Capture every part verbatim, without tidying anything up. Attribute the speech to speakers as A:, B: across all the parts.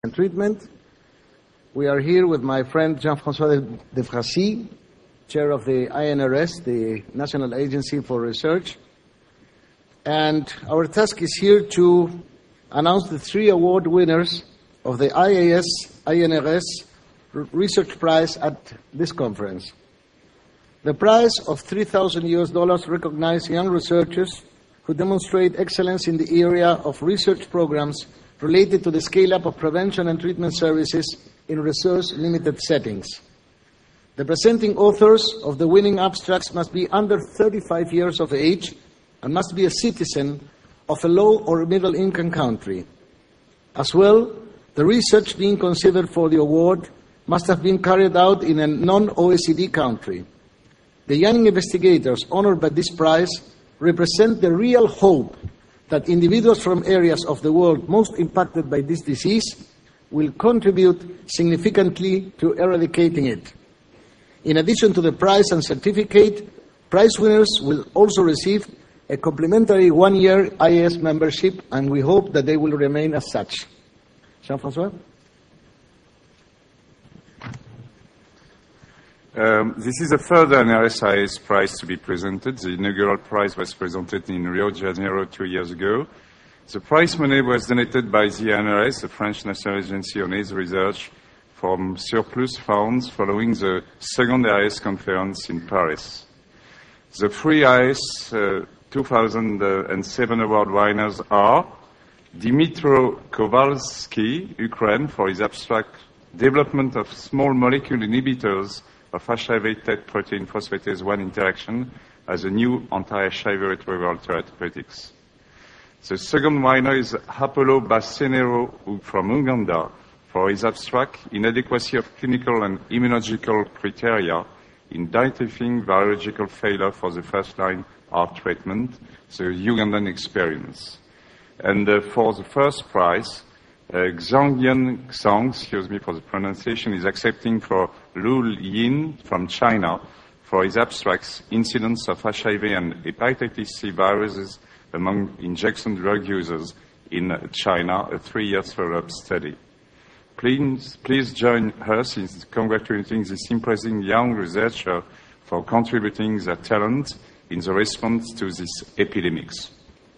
A: and treatment. We are here with my friend Jean-François Defracy, chair of the I N R S, the National Agency for Research. And our task is here to announce the three award winners of the I A S I N R S Research Prize at this conference. The prize of three thousand U S dollars recognizes young researchers who demonstrate excellence in the area of research programs related to the scale-up of prevention and treatment services in resource-limited settings. The presenting authors of the winning abstracts must be under thirty-five years of age and must be a citizen of a low or middle-income country. As well, the research being considered for the award must have been carried out in a non-O E C D country. The young investigators honored by this prize represent the real hope that individuals from areas of the world most impacted by this disease will contribute significantly to eradicating it. In addition to the prize and certificate, prize winners will also receive a complimentary one-year I A S membership, and we hope that they will remain as such. Jean-François?
B: Um, this is the third N R S I A S prize to be presented. The inaugural prize was presented in Rio de Janeiro two years ago. The prize money was donated by the I N R S, the French National Agency on AIDS Research, from surplus funds following the second I A S conference in Paris. The three I A S uh, two thousand seven award winners are Dmytro Kowalski, Ukraine, for his abstract development of small molecule inhibitors of H I V-T protein phosphatase one interaction as a new anti-H I V retroviral therapeutics. The second winner is Apollo Basenero from Uganda for his abstract inadequacy of clinical and immunological criteria in identifying virological failure for the first-line of treatment, the Ugandan experience. And uh, for the first prize, Uh, Xiangyan Xiang, excuse me for the pronunciation, is accepting for Lu Yin from China for his abstracts incidence of H I V and hepatitis C viruses among injection drug users in China, a three-year follow-up study. Please, please join us in congratulating this impressive young researcher for contributing their talent in the response to these epidemics.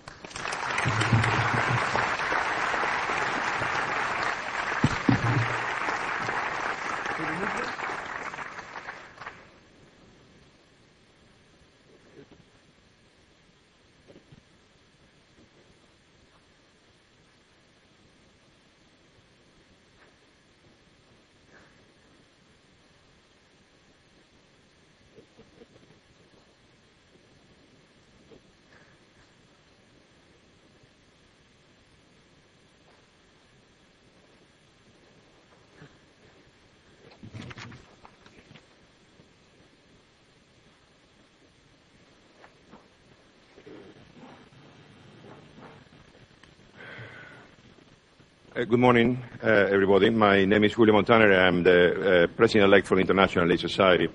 C: Uh, good morning, uh, everybody. My name is Julio Montaner. I'm the uh, President-elect for the International AIDS Society.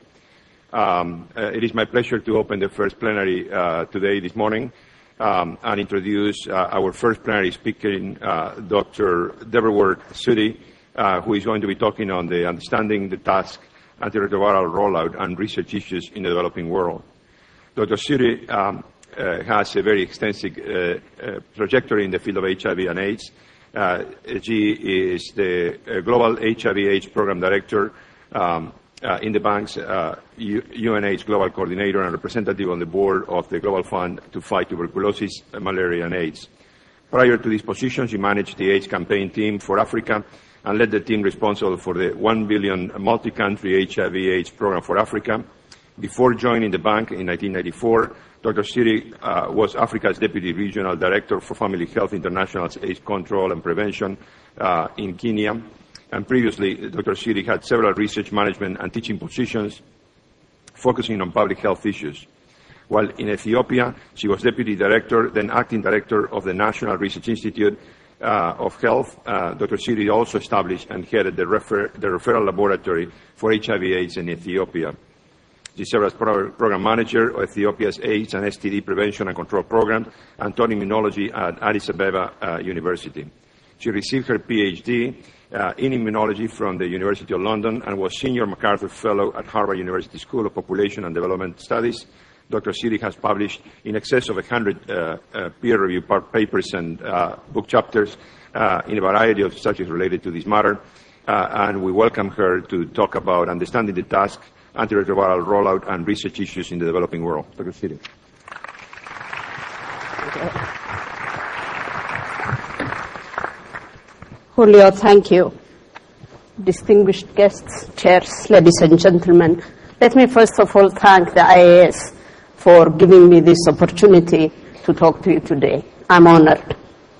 C: Um, uh, it is my pleasure to open the first plenary uh, today, this morning, um, and introduce uh, our first plenary speaker, uh, Doctor Deborah Sudi, uh, who is going to be talking on the understanding the task, antiretroviral rollout, and research issues in the developing world. Doctor Sudi um, uh, has a very extensive uh, uh, trajectory in the field of H I V and AIDS. Uh, she is the uh, Global H I V AIDS Program Director um, uh, in the bank's uh, U N AIDS Global Coordinator and representative on the board of the Global Fund to fight tuberculosis, malaria, and AIDS. Prior to this position, she managed the AIDS campaign team for Africa and led the team responsible for the one billion multi-country H I V AIDS program for Africa. Before joining the bank in nineteen ninety-four, Doctor Sudi uh, was Africa's Deputy Regional Director for Family Health International's AIDS Control and Prevention uh, in Kenya. And previously, Doctor Sudi had several research management and teaching positions focusing on public health issues. While in Ethiopia, she was Deputy Director, then Acting Director of the National Research Institute uh, of Health. Uh, Doctor Sudi also established and headed the, refer the referral laboratory for H I V AIDS in Ethiopia. She served as pro program manager of Ethiopia's AIDS and S T D prevention and control program and taught immunology at Addis Ababa uh, University. She received her P H D uh, in immunology from the University of London and was Senior MacArthur Fellow at Harvard University School of Population and Development Studies. Doctor Siddig has published in excess of one hundred uh, uh, peer-reviewed papers and uh, book chapters uh, in a variety of subjects related to this matter, uh, and we welcome her to talk about understanding the task, antiretroviral rollout, and research issues in the developing world. Doctor Siddig.
D: Julio, thank you. Distinguished guests, chairs, ladies and gentlemen, let me first of all thank the I A S for giving me this opportunity to talk to you today. I'm honored.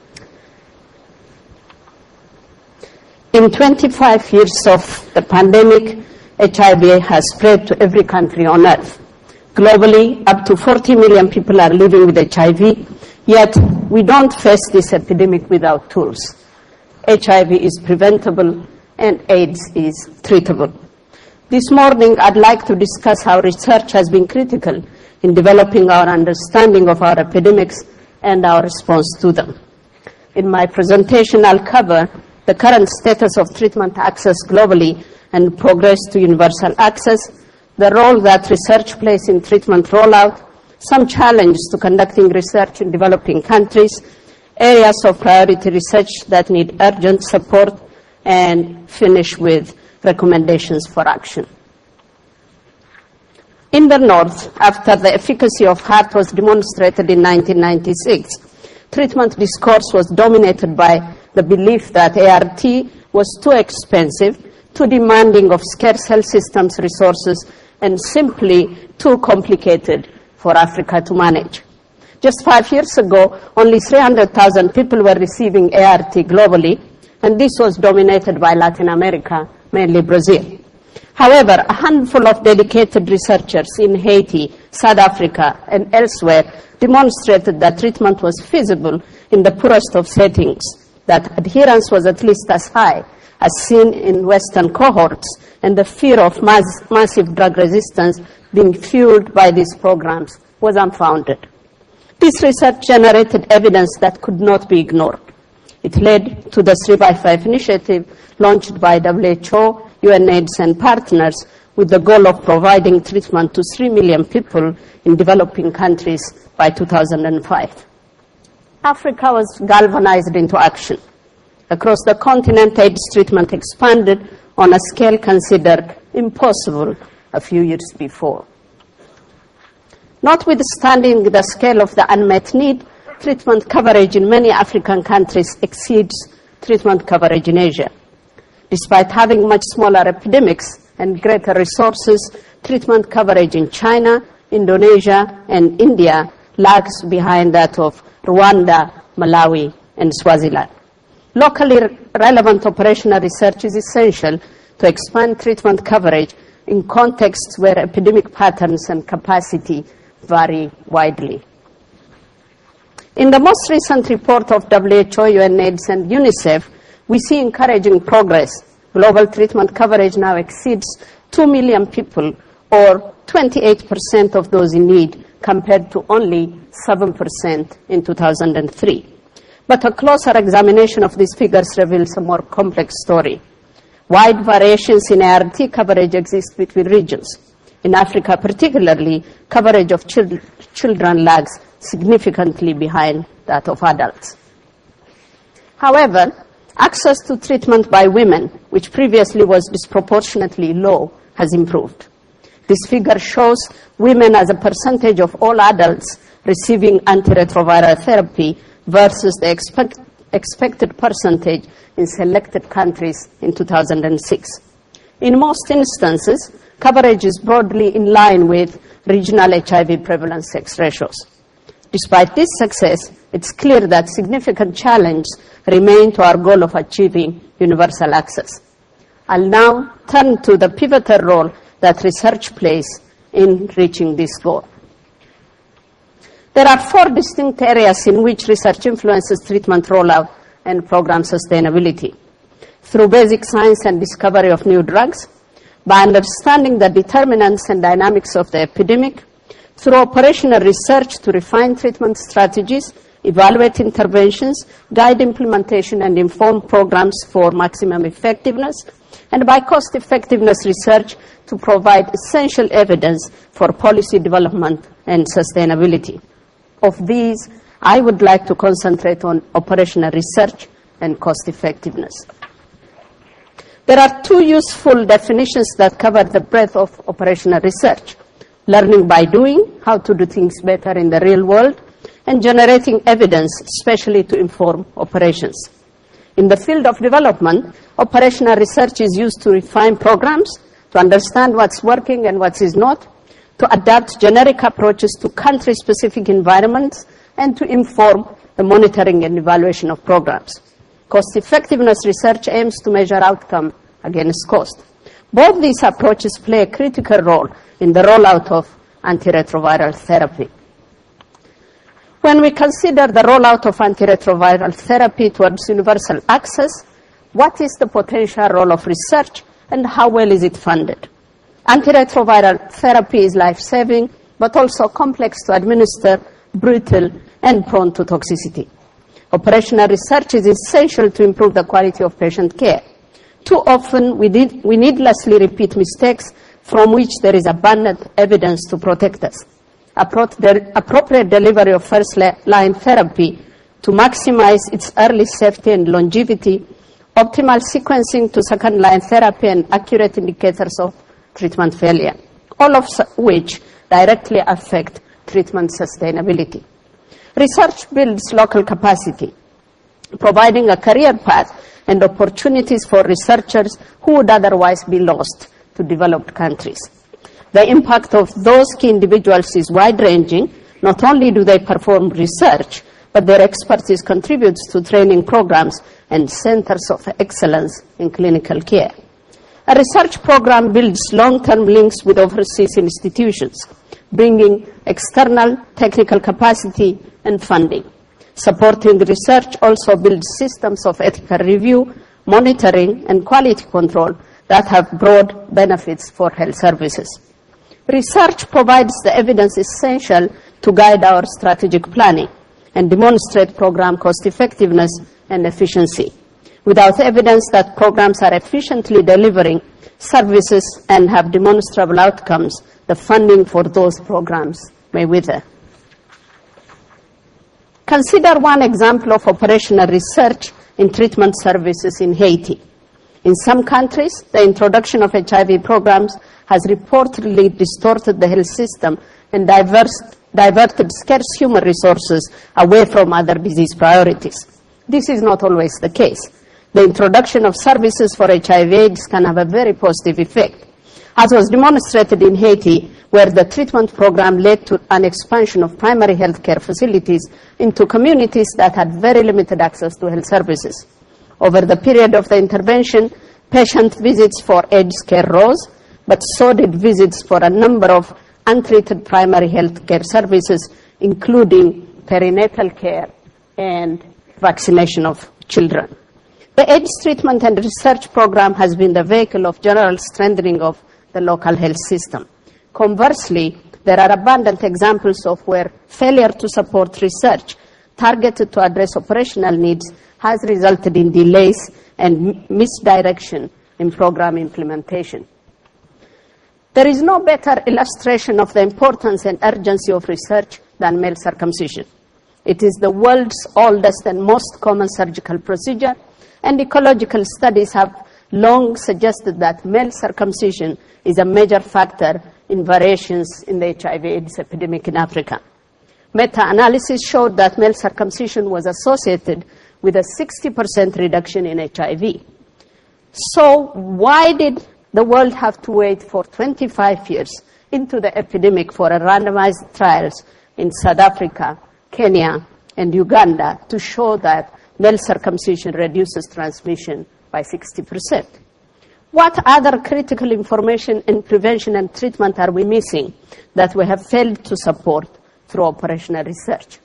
D: In twenty-five years of the pandemic, H I V has spread to every country on earth. Globally, up to forty million people are living with H I V, yet we don't face this epidemic without tools. H I V is preventable and AIDS is treatable. This morning, I'd like to discuss how research has been critical in developing our understanding of our epidemics and our response to them. In my presentation, I'll cover the current status of treatment access globally and progress to universal access, the role that research plays in treatment rollout, some challenges to conducting research in developing countries, areas of priority research that need urgent support, and finish with recommendations for action. In the North, after the efficacy of HAART was demonstrated in nineteen ninety-six, treatment discourse was dominated by the belief that A R T was too expensive, too demanding of scarce health systems resources, and simply too complicated for Africa to manage. Just five years ago, only three hundred thousand people were receiving A R T globally, and this was dominated by Latin America, mainly Brazil. However, a handful of dedicated researchers in Haiti, South Africa, and elsewhere demonstrated that treatment was feasible in the poorest of settings, that adherence was at least as high as seen in Western cohorts, and the fear of mass, massive drug resistance being fueled by these programs was unfounded. This research generated evidence that could not be ignored. It led to the three by five initiative launched by W H O, U N AIDS, and partners with the goal of providing treatment to three million people in developing countries by two thousand five. Africa was galvanized into action. Across the continent, AIDS treatment expanded on a scale considered impossible a few years before. Notwithstanding the scale of the unmet need, treatment coverage in many African countries exceeds treatment coverage in Asia. Despite having much smaller epidemics and greater resources, treatment coverage in China, Indonesia, and India lags behind that of Rwanda, Malawi, and Swaziland. Locally relevant operational research is essential to expand treatment coverage in contexts where epidemic patterns and capacity vary widely. In the most recent report of W H O, U N AIDS, and UNICEF, we see encouraging progress. Global treatment coverage now exceeds two million people, or twenty-eight percent of those in need, compared to only seven percent in two thousand three. But a closer examination of these figures reveals a more complex story. Wide variations in A R T coverage exist between regions. In Africa particularly, coverage of chil- children lags significantly behind that of adults. However, access to treatment by women, which previously was disproportionately low, has improved. This figure shows women as a percentage of all adults receiving antiretroviral therapy versus the expect, expected percentage in selected countries in two thousand six. In most instances, coverage is broadly in line with regional H I V prevalence sex ratios. Despite this success, it's clear that significant challenges remain to our goal of achieving universal access. I'll now turn to the pivotal role that research plays in reaching this goal. There are four distinct areas in which research influences treatment rollout and program sustainability. Through basic science and discovery of new drugs, by understanding the determinants and dynamics of the epidemic, through operational research to refine treatment strategies evaluate interventions, guide implementation, and inform programs for maximum effectiveness, and by cost-effectiveness research to provide essential evidence for policy development and sustainability. Of these, I would like to concentrate on operational research and cost-effectiveness. There are two useful definitions that cover the breadth of operational research: learning by doing, how to do things better in the real world, and generating evidence, especially to inform operations. In the field of development, operational research is used to refine programs, to understand what's working and what is not, to adapt generic approaches to country-specific environments, and to inform the monitoring and evaluation of programs. Cost-effectiveness research aims to measure outcome against cost. Both these approaches play a critical role in the rollout of antiretroviral therapy. When we consider the rollout of antiretroviral therapy towards universal access, what is the potential role of research and how well is it funded? Antiretroviral therapy is life-saving, but also complex to administer, brutal, and prone to toxicity. Operational research is essential to improve the quality of patient care. Too often, we, did, we needlessly repeat mistakes from which there is abundant evidence to protect us. Appropriate delivery of first-line therapy to maximize its early safety and longevity, optimal sequencing to second-line therapy, and accurate indicators of treatment failure, all of which directly affect treatment sustainability. Research builds local capacity, providing a career path and opportunities for researchers who would otherwise be lost to developed countries. The impact of those key individuals is wide-ranging. Not only do they perform research, but their expertise contributes to training programs and centers of excellence in clinical care. A research program builds long-term links with overseas institutions, bringing external technical capacity and funding. Supporting research also builds systems of ethical review, monitoring, and quality control that have broad benefits for health services. Research provides the evidence essential to guide our strategic planning and demonstrate program cost-effectiveness and efficiency. Without evidence that programs are efficiently delivering services and have demonstrable outcomes, the funding for those programs may wither. Consider one example of operational research in treatment services in Haiti. In some countries, the introduction of H I V programs has reportedly distorted the health system and diverse, diverted scarce human resources away from other disease priorities. This is not always the case. The introduction of services for H I V AIDS can have a very positive effect, as was demonstrated in Haiti, where the treatment program led to an expansion of primary health care facilities into communities that had very limited access to health services. Over the period of the intervention, patient visits for AIDS care rose, but so did visits for a number of untreated primary health care services, including perinatal care and vaccination of children. The AIDS treatment and research program has been the vehicle of general strengthening of the local health system. Conversely, there are abundant examples of where failure to support research targeted to address operational needs has resulted in delays and misdirection in program implementation. There is no better illustration of the importance and urgency of research than male circumcision. It is the world's oldest and most common surgical procedure, and ecological studies have long suggested that male circumcision is a major factor in variations in the H I V AIDS epidemic in Africa. Meta-analysis showed that male circumcision was associated with a sixty percent reduction in H I V. So why did the world have to wait for twenty-five years into the epidemic for a randomized trials in South Africa, Kenya, and Uganda to show that male circumcision reduces transmission by sixty percent? What other critical information in prevention and treatment are we missing that we have failed to support through operational research?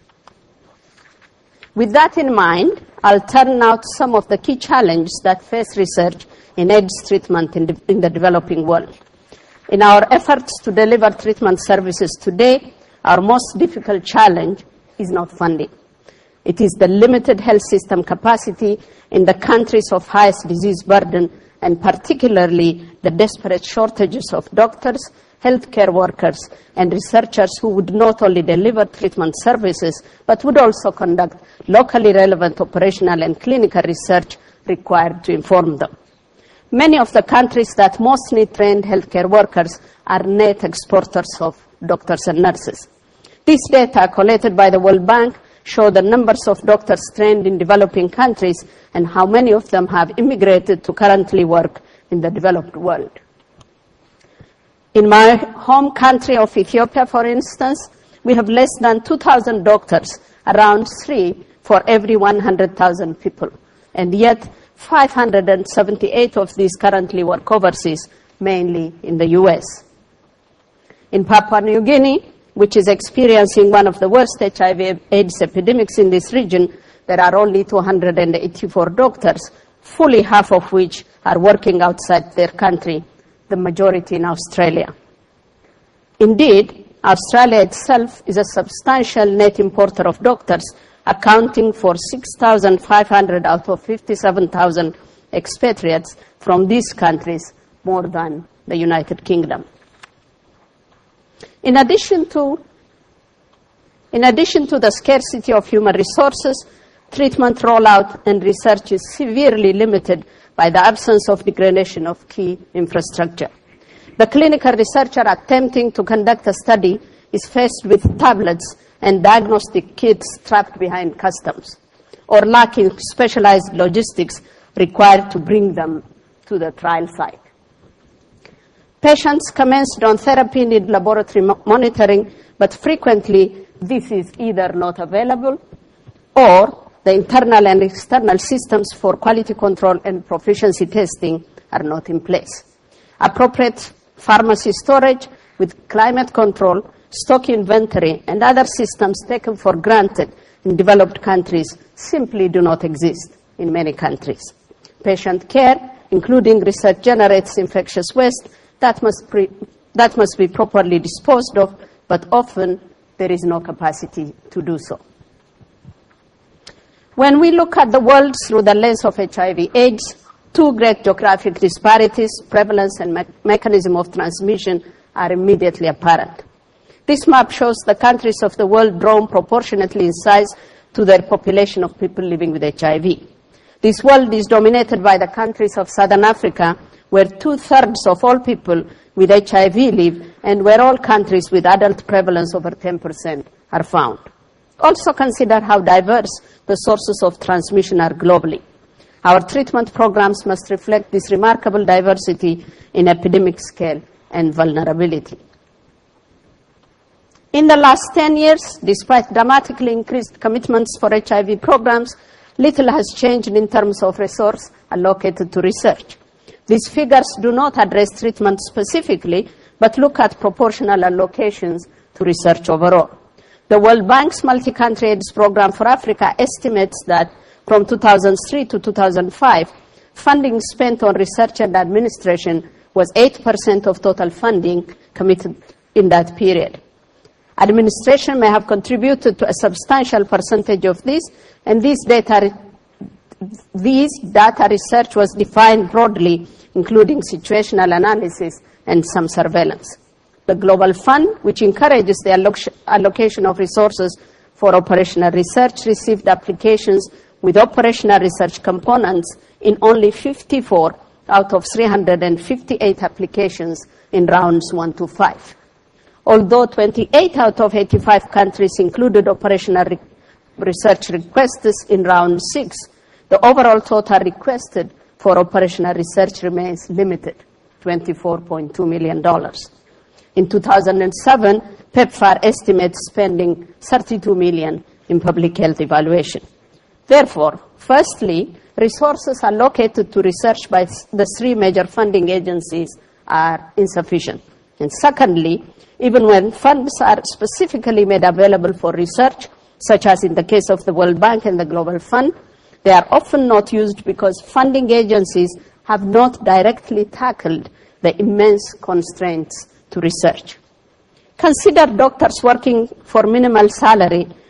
D: With that in mind, I'll turn now to some of the key challenges that face research in AIDS treatment in the, in the developing world. In our efforts to deliver treatment services today, our most difficult challenge is not funding. It is the limited health system capacity in the countries of highest disease burden, and particularly the desperate shortages of doctors, healthcare workers, and researchers who would not only deliver treatment services, but would also conduct locally relevant operational and clinical research required to inform them. Many of the countries that most need trained healthcare workers are net exporters of doctors and nurses. This data collected by the World Bank show the numbers of doctors trained in developing countries and how many of them have immigrated to currently work in the developed world. In my home country of Ethiopia, for instance, we have less than two thousand doctors, around three for every one hundred thousand people, and yet five hundred seventy-eight of these currently work overseas, mainly in the U S. In Papua New Guinea, which is experiencing one of the worst H I V AIDS epidemics in this region, there are only two hundred eighty-four doctors, fully half of which are working outside their country, the majority in Australia. Indeed, Australia itself is a substantial net importer of doctors, accounting for six thousand five hundred out of fifty-seven thousand expatriates from these countries, more than the United Kingdom. In addition to, in addition to the scarcity of human resources, treatment rollout and research is severely limited by the absence of degradation of key infrastructure. The clinical researcher attempting to conduct a study is faced with tablets and diagnostic kits trapped behind customs, or lacking specialized logistics required to bring them to the trial site. Patients commenced on therapy need laboratory mo- monitoring, but frequently this is either not available or the internal and external systems for quality control and proficiency testing are not in place. Appropriate pharmacy storage with climate control, stock inventory, and other systems taken for granted in developed countries simply do not exist in many countries. Patient care, including research, generates infectious waste that must, pre- that must be properly disposed of, but often there is no capacity to do so. When we look at the world through the lens of H I V AIDS, two great geographic disparities, prevalence and me- mechanism of transmission, are immediately apparent. This map shows the countries of the world drawn proportionately in size to their population of people living with H I V. This world is dominated by the countries of Southern Africa, where two-thirds of all people with H I V live, and where all countries with adult prevalence over ten percent are found. Also consider how diverse the sources of transmission are globally. Our treatment programs must reflect this remarkable diversity in epidemic scale and vulnerability. In the last ten years, despite dramatically increased commitments for H I V programs, little has changed in terms of resource allocated to research. These figures do not address treatment specifically, but look at proportional allocations to research overall. The World Bank's Multi-Country AIDS Program for Africa estimates that from two thousand three to two thousand five, funding spent on research and administration was eight percent of total funding committed in that period. Administration may have contributed to a substantial percentage of this, and this data, these data research was defined broadly, including situational analysis and some surveillance. The Global Fund, which encourages the alloc- allocation of resources for operational research, received applications with operational research components in only fifty-four out of three hundred fifty-eight applications in rounds one to five. Although twenty-eight out of eighty-five countries included operational re- research requests in round six, the overall total requested for operational research remains limited, twenty-four point two million dollars. In two thousand seven, PEPFAR estimates spending thirty-two million dollars in public health evaluation. Therefore, firstly, resources allocated to research by the three major funding agencies are insufficient. And secondly, even when funds are specifically made available for research, such as in the case of the World Bank and the Global Fund, they are often not used because funding agencies have not directly tackled the immense constraints to research. Consider doctors working for minimal salary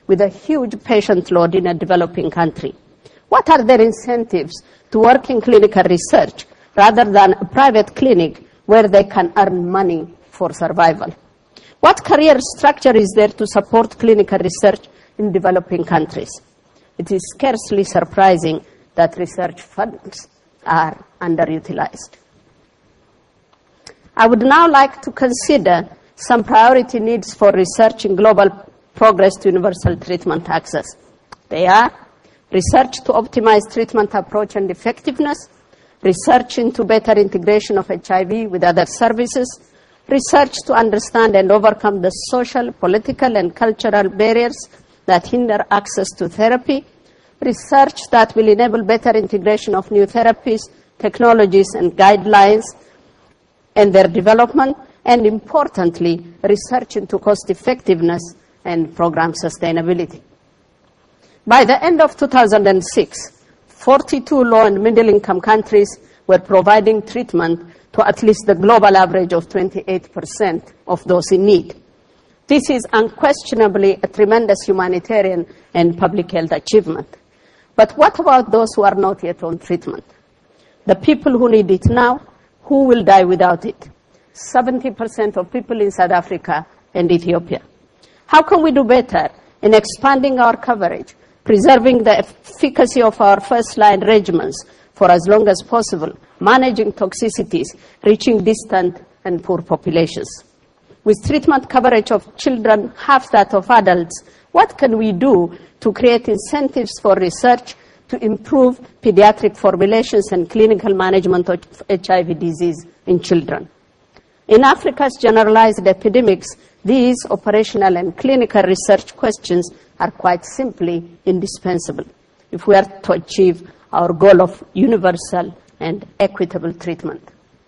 D: with a huge patient load in a developing country? What are their incentives to work in clinical research rather than a private clinic where they can earn money for survival? What career structure is there to support clinical research in developing countries? It is scarcely surprising that research funds are underutilized. I would now like to consider some priority needs for research in global progress to universal treatment access. They are research to optimize treatment approach and effectiveness, research into better integration of H I V with other services, research to understand and overcome the social, political, and cultural barriers that hinder access to therapy, research that will enable better integration of new therapies, technologies, and guidelines and their development, and importantly, research into cost effectiveness and program sustainability. By the end of two thousand six, forty-two low and middle income countries were providing treatment to at least the global average of twenty-eight percent of those in need. This is unquestionably a tremendous humanitarian and public health achievement. But what about those who are not yet on treatment? The people who need it now, who will die without it? seventy percent of people in South Africa and Ethiopia. How can we do better in expanding our coverage, preserving the efficacy of our first-line regimens for as long as possible, managing toxicities, reaching distant and poor populations? With treatment coverage of children half that of adults, what can we do to create incentives for research to improve pediatric formulations and clinical management of H I V disease in children? In Africa's generalized epidemics, these operational and clinical research questions are quite simply indispensable if we are to achieve our goal of universal and equitable treatment.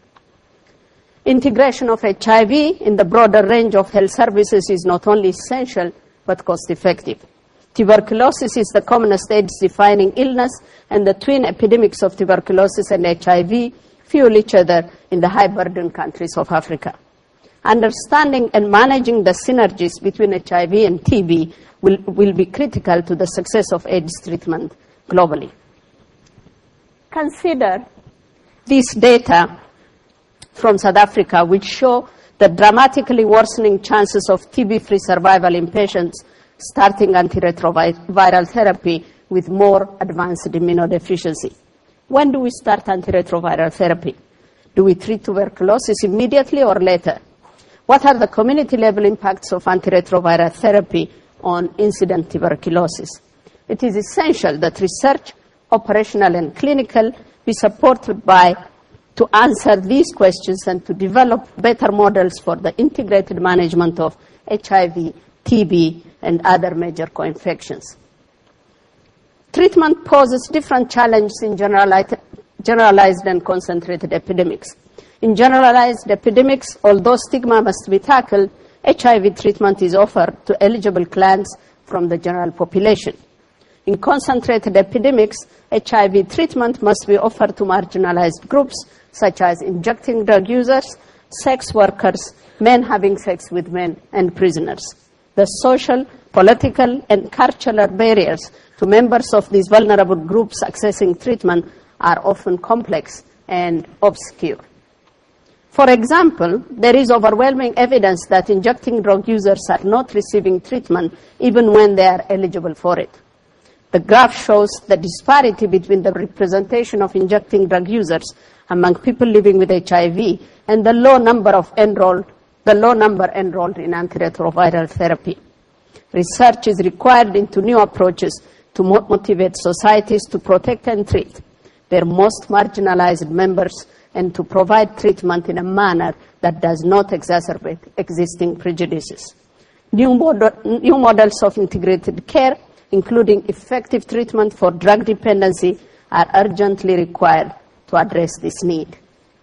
D: Integration of H I V in the broader range of health services is not only essential, but cost-effective. Tuberculosis is the commonest AIDS-defining illness, and the twin epidemics of tuberculosis and H I V fuel each other in the high-burden countries of Africa. Understanding and managing the synergies between H I V and T B will, will be critical to the success of AIDS treatment globally. Consider this data from South Africa, which show the dramatically worsening chances of T B-free survival in patients starting antiretroviral therapy with more advanced immunodeficiency. When do we start antiretroviral therapy? Do we treat tuberculosis immediately or later? What are the community-level impacts of antiretroviral therapy on incident tuberculosis? It is essential that research, operational and clinical, be supported by to answer these questions and to develop better models for the integrated management of H I V, T B, and other major co-infections. Treatment poses different challenges in generalized, generalized and concentrated epidemics. In generalized epidemics, although stigma must be tackled, H I V treatment is offered to eligible clients from the general population. In concentrated epidemics, H I V treatment must be offered to marginalized groups such as injecting drug users, sex workers, men having sex with men, and prisoners. The social, political, and cultural barriers to members of these vulnerable groups accessing treatment are often complex and obscure. For example, there is overwhelming evidence that injecting drug users are not receiving treatment even when they are eligible for it. The graph shows the disparity between the representation of injecting drug users among people living with H I V and the low number of enrolled, the low number enrolled in antiretroviral therapy. Research is required into new approaches to motivate societies to protect and treat their most marginalized members and to provide treatment in a manner that does not exacerbate existing prejudices. New, model, new models of integrated care, including effective treatment for drug dependency, are urgently required to address this need.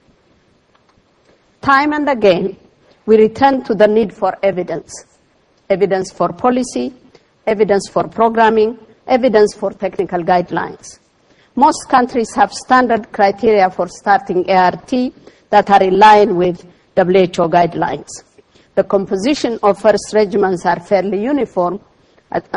D: Time and again, we return to the need for evidence. Evidence for policy, evidence for programming, evidence for technical guidelines. Most countries have standard criteria for starting A R T that are in line with W H O guidelines. The composition of first regimens are fairly uniform,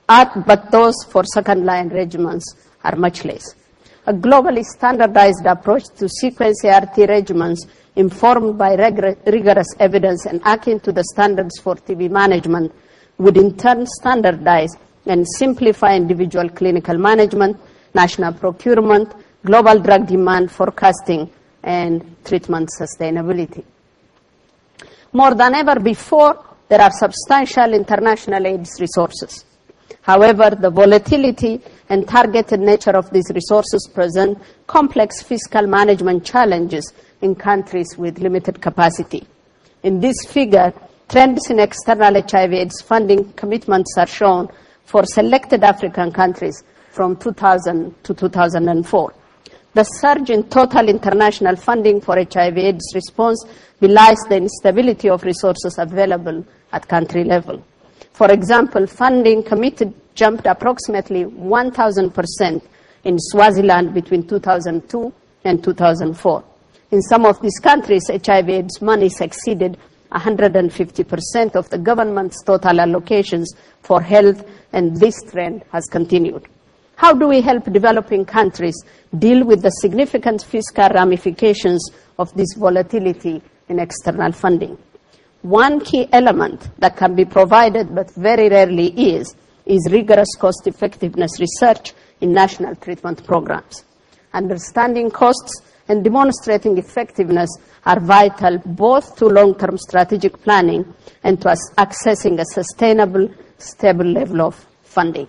D: uh, but those for second-line regimens are much less. A globally standardized approach to sequence A R T regimens informed by rigorous evidence and akin to the standards for T B management would in turn standardize and simplify individual clinical management, national procurement, global drug demand forecasting, and treatment sustainability. More than ever before, there are substantial international AIDS resources. However, the volatility and targeted nature of these resources present complex fiscal management challenges in countries with limited capacity. In this figure, trends in external H I V AIDS funding commitments are shown for selected African countries from two thousand to two thousand four. The surge in total international funding for H I V AIDS response belies the instability of resources available at country level. For example, funding committed jumped approximately one thousand percent in Swaziland between two thousand two and two thousand four. In some of these countries, H I V AIDS monies exceeded one hundred fifty percent of the government's total allocations for health, and this trend has continued. How do we help developing countries deal with the significant fiscal ramifications of this volatility in external funding? One key element that can be provided but very rarely is, is rigorous cost-effectiveness research in national treatment programs. Understanding costs and demonstrating effectiveness are vital both to long-term strategic planning and to us accessing a sustainable, stable level of funding.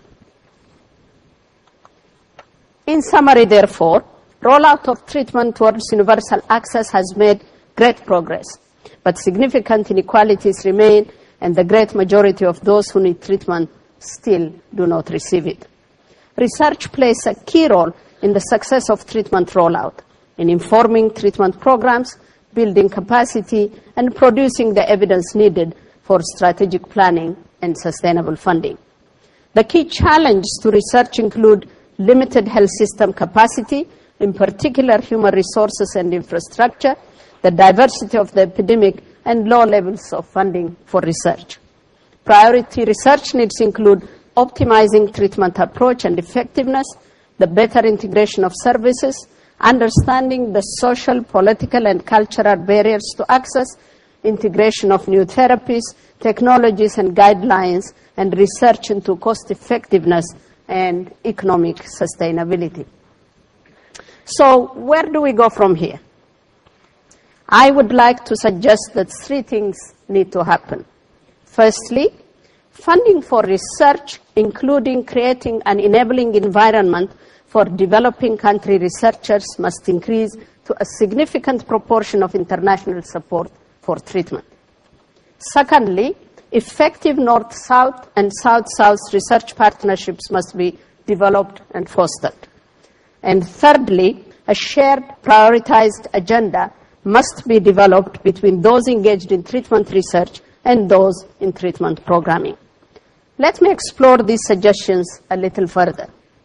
D: In summary, therefore, rollout of treatment towards universal access has made great progress, but significant inequalities remain, and the great majority of those who need treatment still do not receive it. Research plays a key role in the success of treatment rollout, in informing treatment programs, building capacity, and producing the evidence needed for strategic planning and sustainable funding. The key challenges to research include limited health system capacity, in particular human resources and infrastructure, the diversity of the epidemic, and low levels of funding for research. Priority research needs include optimizing treatment approach and effectiveness, the better integration of services, understanding the social, political, and cultural barriers to access, integration of new therapies, technologies, and guidelines, and research into cost-effectiveness and economic sustainability. So where do we go from here? I would like to suggest that three things need to happen. Firstly, funding for research, including creating an enabling environment for developing country researchers, must increase to a significant proportion of international support for treatment. Secondly, effective North-South and South-South research partnerships must be developed and fostered. And thirdly, a shared prioritized agenda must be developed between those engaged in treatment research and those in treatment programming. Let me explore these suggestions a little further.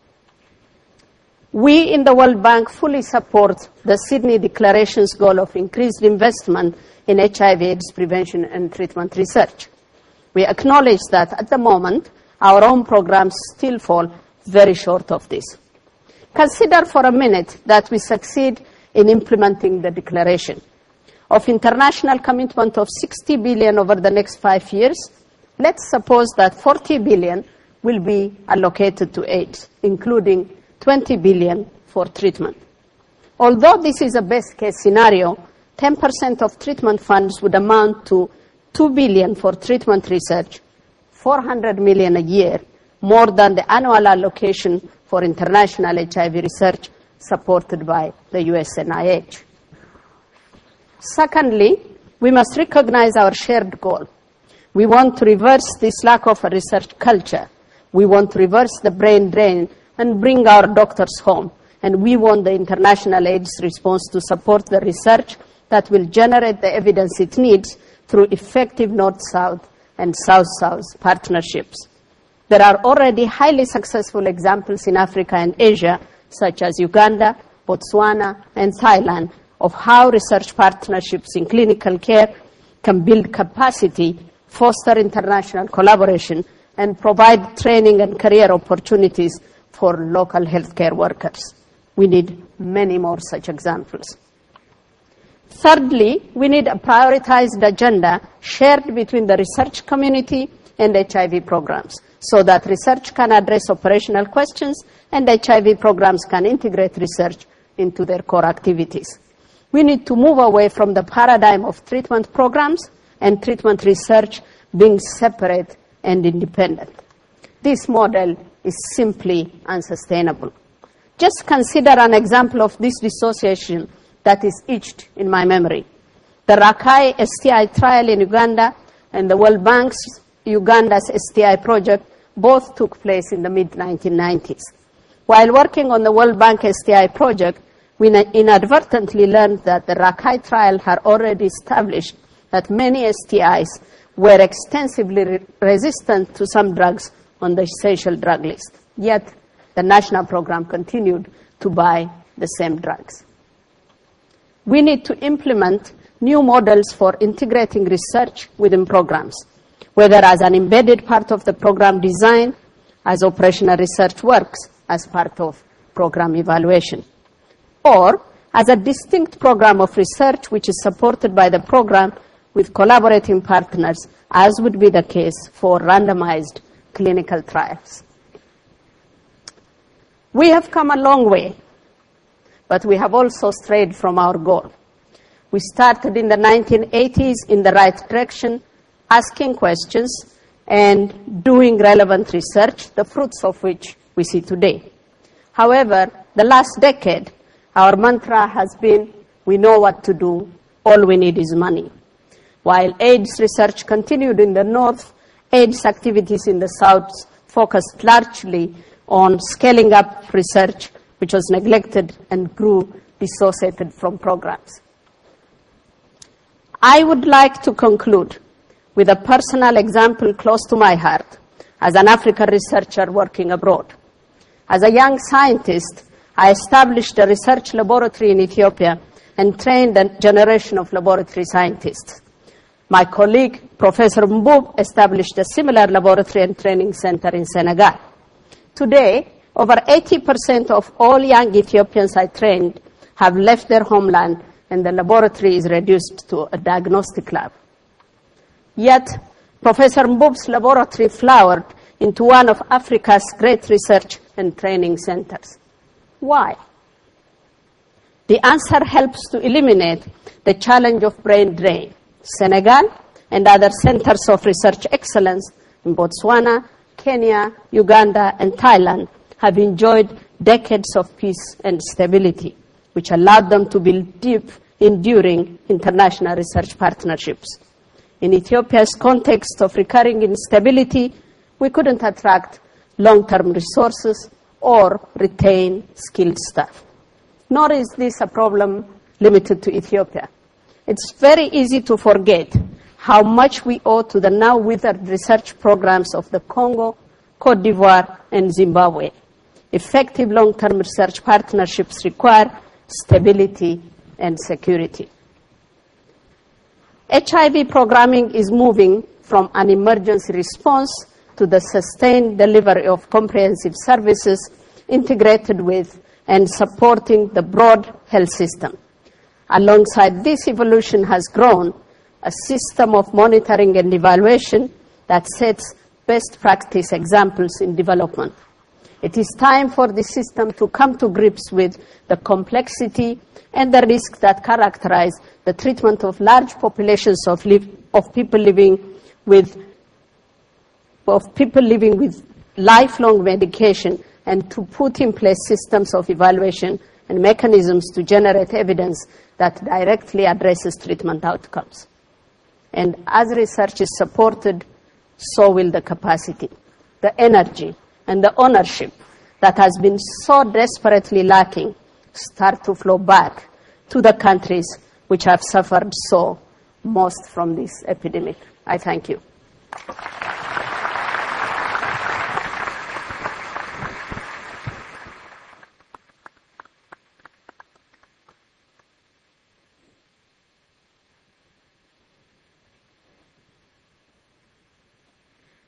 D: We in the World Bank fully support the Sydney Declaration's goal of increased investment in H I V AIDS prevention and treatment research. We acknowledge that at the moment, our own programs still fall very short of this. Consider for a minute that we succeed in implementing the declaration. Of international commitment of sixty billion over the next five years, let's suppose that forty billion will be allocated to AIDS, including twenty billion for treatment. Although this is a best case scenario, ten percent of treatment funds would amount to two billion for treatment research, four hundred million a year, more than the annual allocation for international H I V research supported by the U S N I H. Secondly, we must recognize our shared goal. We want to reverse this lack of a research culture. We want to reverse the brain drain and bring our doctors home. And we want the international AIDS response to support the research that will generate the evidence it needs through effective North-South and South-South partnerships. There are already highly successful examples in Africa and Asia, such as Uganda, Botswana, and Thailand, of how research partnerships in clinical care can build capacity, foster international collaboration, and provide training and career opportunities for local healthcare workers. We need many more such examples. Thirdly, we need a prioritized agenda shared between the research community and H I V programs so that research can address operational questions and H I V programs can integrate research into their core activities. We need to move away from the paradigm of treatment programs and treatment research being separate and independent. This model is simply unsustainable. Just consider an example of this dissociation that is etched in my memory. The Rakai S T I trial in Uganda and the World Bank's Uganda's S T I project both took place in the mid nineteen nineties. While working on the World Bank S T I project, we inadvertently learned that the Rakai trial had already established that many S T Is were extensively re resistant to some drugs on the essential drug list. Yet, the national program continued to buy the same drugs. We need to implement new models for integrating research within programs, whether as an embedded part of the program design, as operational research works as part of program evaluation, or as a distinct program of research which is supported by the program with collaborating partners, as would be the case for randomized clinical trials. We have come a long way, but we have also strayed from our goal. We started in the nineteen eighties in the right direction, asking questions and doing relevant research, the fruits of which we see today. However, the last decade, our mantra has been, we know what to do, all we need is money. While AIDS research continued in the north, AIDS activities in the south focused largely on scaling up research, which was neglected and grew dissociated from programs. I would like to conclude with a personal example close to my heart as an African researcher working abroad. As a young scientist, I established a research laboratory in Ethiopia and trained a generation of laboratory scientists. My colleague, Professor Mbub, established a similar laboratory and training center in Senegal. Today, over eighty percent of all young Ethiopians I trained have left their homeland, and the laboratory is reduced to a diagnostic lab. Yet, Professor Mbub's laboratory flowered into one of Africa's great research and training centers. Why? The answer helps to eliminate the challenge of brain drain. Senegal and other centers of research excellence in Botswana, Kenya, Uganda, and Thailand have enjoyed decades of peace and stability, which allowed them to build deep, enduring international research partnerships. In Ethiopia's context of recurring instability, we couldn't attract long-term resources or retain skilled staff. Nor is this a problem limited to Ethiopia. It's very easy to forget how much we owe to the now withered research programs of the Congo, Cote d'Ivoire, and Zimbabwe. Effective long-term research partnerships require stability and security. H I V programming is moving from an emergency response to the sustained delivery of comprehensive services integrated with and supporting the broad health system. Alongside this evolution has grown a system of monitoring and evaluation that sets best practice examples in development. It is time for the system to come to grips with the complexity and the risks that characterize the treatment of large populations of, live, of people living with of people living with lifelong medication, and to put in place systems of evaluation and mechanisms to generate evidence that directly addresses treatment outcomes. And as research is supported, so will the capacity, the energy, and the ownership that has been so desperately lacking start to flow back to the countries which have suffered so most from this epidemic. I thank you.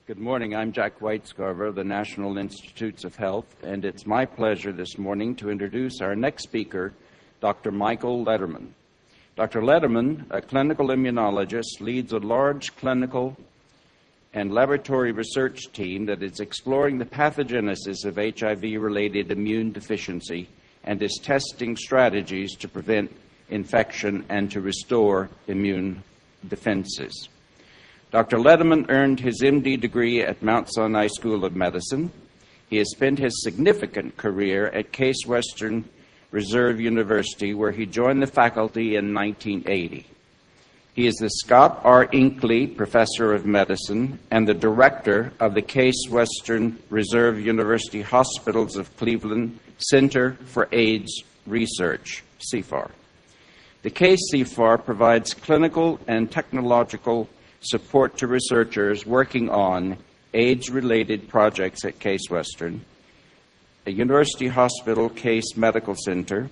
E: Good morning. I'm Jack Weisgarver of the National Institutes of Health, and it's my pleasure this morning to introduce our next speaker, Doctor Michael Lederman. Doctor Lederman, a clinical immunologist, leads a large clinical and laboratory research team that is exploring the pathogenesis of H I V-related immune deficiency and is testing strategies to prevent infection and to restore immune defenses. Doctor Lederman earned his M D degree at Mount Sinai School of Medicine. He has spent his significant career at Case Western Reserve University, where he joined the faculty in nineteen eighty. He is the Scott R. Inkley Professor of Medicine and the director of the Case Western Reserve University Hospitals of Cleveland Center for AIDS Research, C F A R. The Case C F A R provides clinical and technological support to researchers working on AIDS-related projects at Case Western, a University Hospital Case Medical Center,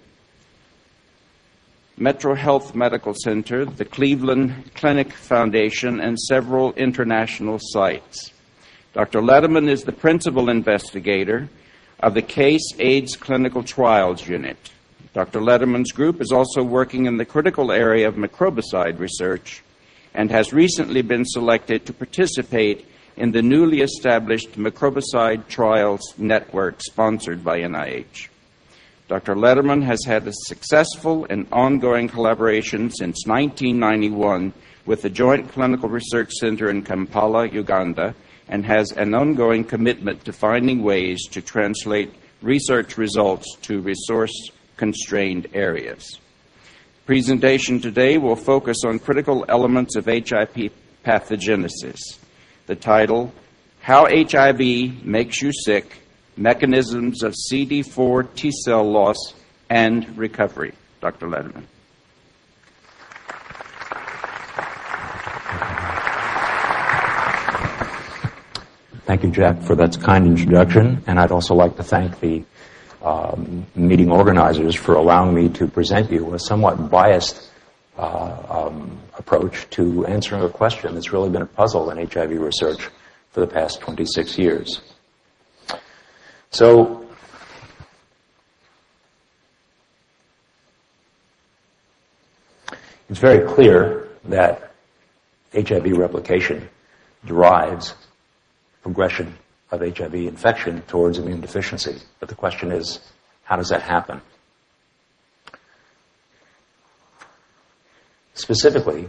E: Metro Health Medical Center, the Cleveland Clinic Foundation, and several international sites. Doctor Lederman is the principal investigator of the Case AIDS Clinical Trials Unit. Doctor Lederman's group is also working in the critical area of microbicide research and has recently been selected to participate in the newly established Microbicide Trials Network sponsored by N I H. Doctor Lederman has had a successful and ongoing collaboration since nineteen ninety-one with the Joint Clinical Research Center in Kampala, Uganda, and has an ongoing commitment to finding ways to translate research results to resource-constrained areas. Presentation today will focus on critical elements of H I V pathogenesis. The title, How H I V Makes You Sick, Mechanisms of C D four T-Cell Loss and Recovery. Doctor Lederman.
F: Thank you, Jack, for that kind introduction, and I'd also like to thank the Um, meeting organizers for allowing me to present you a somewhat biased uh, um, approach to answering a question that's really been a puzzle in H I V research for the past twenty-six years. So, it's very clear that H I V replication drives progression of H I V infection towards immune deficiency. But the question is, how does that happen? Specifically,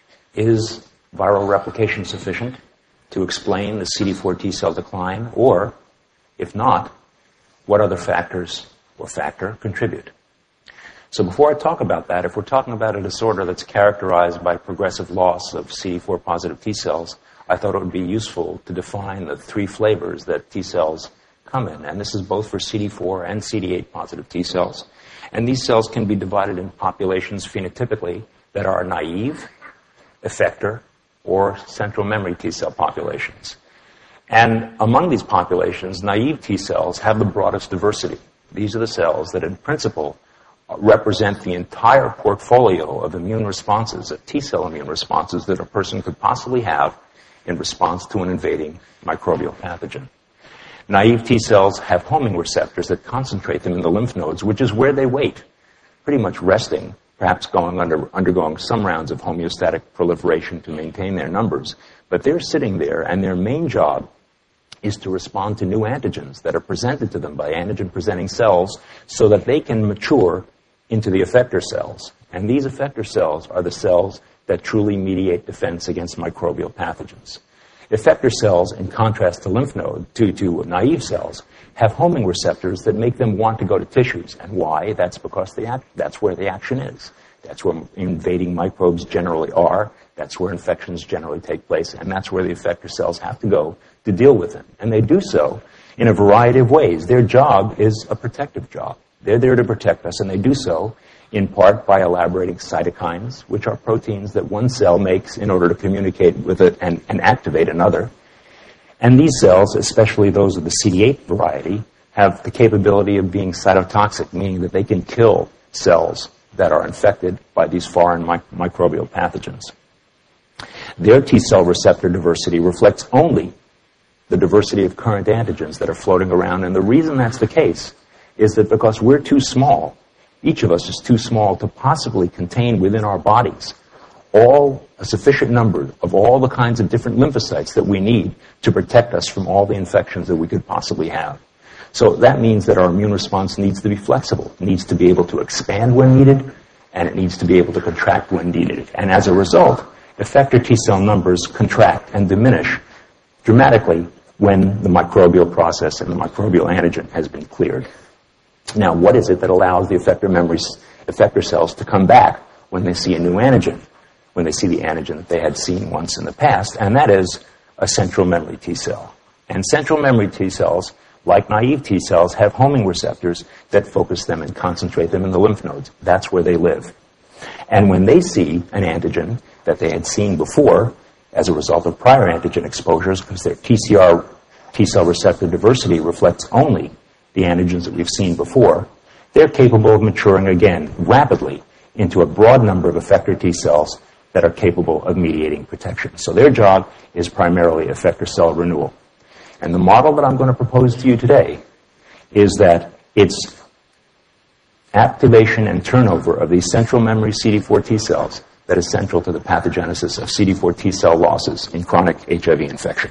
F: is viral replication sufficient to explain the C D four T-cell decline? Or, if not, what other factors or factor contribute? So before I talk about that, if we're talking about a disorder that's characterized by progressive loss of C D four positive T-cells, I thought it would be useful to define the three flavors that T-cells come in. And this is both for C D four and C D eight positive T-cells. And these cells can be divided in populations phenotypically that are naive, effector, or central memory T-cell populations. And among these populations, naive T-cells have the broadest diversity. These are the cells that in principle represent the entire portfolio of immune responses, of T-cell immune responses that a person could possibly have in response to an invading microbial pathogen. Naive T-cells have homing receptors that concentrate them in the lymph nodes, which is where they wait, pretty much resting, perhaps going under, undergoing some rounds of homeostatic proliferation to maintain their numbers. But they're sitting there, and their main job is to respond to new antigens that are presented to them by antigen-presenting cells so that they can mature into the effector cells. And these effector cells are the cells that truly mediate defense against microbial pathogens. Effector cells, in contrast to lymph node, to, to naive cells, have homing receptors that make them want to go to tissues. And why? That's because the act, that's where the action is. That's where invading microbes generally are. That's where infections generally take place. And that's where the effector cells have to go to deal with them. And they do so in a variety of ways. Their job is a protective job. They're there to protect us, and they do so in part by elaborating cytokines, which are proteins that one cell makes in order to communicate with it and, and activate another. And these cells, especially those of the C D eight variety, have the capability of being cytotoxic, meaning that they can kill cells that are infected by these foreign mic- microbial pathogens. Their T-cell receptor diversity reflects only the diversity of current antigens that are floating around. And the reason that's the case is that because we're too small, each of us is too small to possibly contain within our bodies all a sufficient number of all the kinds of different lymphocytes that we need to protect us from all the infections that we could possibly have. So that means that our immune response needs to be flexible. It needs to be able to expand when needed, and it needs to be able to contract when needed. And as a result, effector T-cell numbers contract and diminish dramatically when the microbial process and the microbial antigen has been cleared. Now, what is it that allows the effector memories, effector cells to come back when they see a new antigen, when they see the antigen that they had seen once in the past? And that is a central memory T-cell. And central memory T-cells, like naive T-cells, have homing receptors that focus them and concentrate them in the lymph nodes. That's where they live. And when they see an antigen that they had seen before as a result of prior antigen exposures, because their T C R T-cell receptor diversity reflects only the antigens that we've seen before, they're capable of maturing again rapidly into a broad number of effector T-cells that are capable of mediating protection. So their job is primarily effector cell renewal. And the model that I'm going to propose to you today is that it's activation and turnover of these central memory C D four T-cells that is central to the pathogenesis of C D four T-cell losses in chronic H I V infection.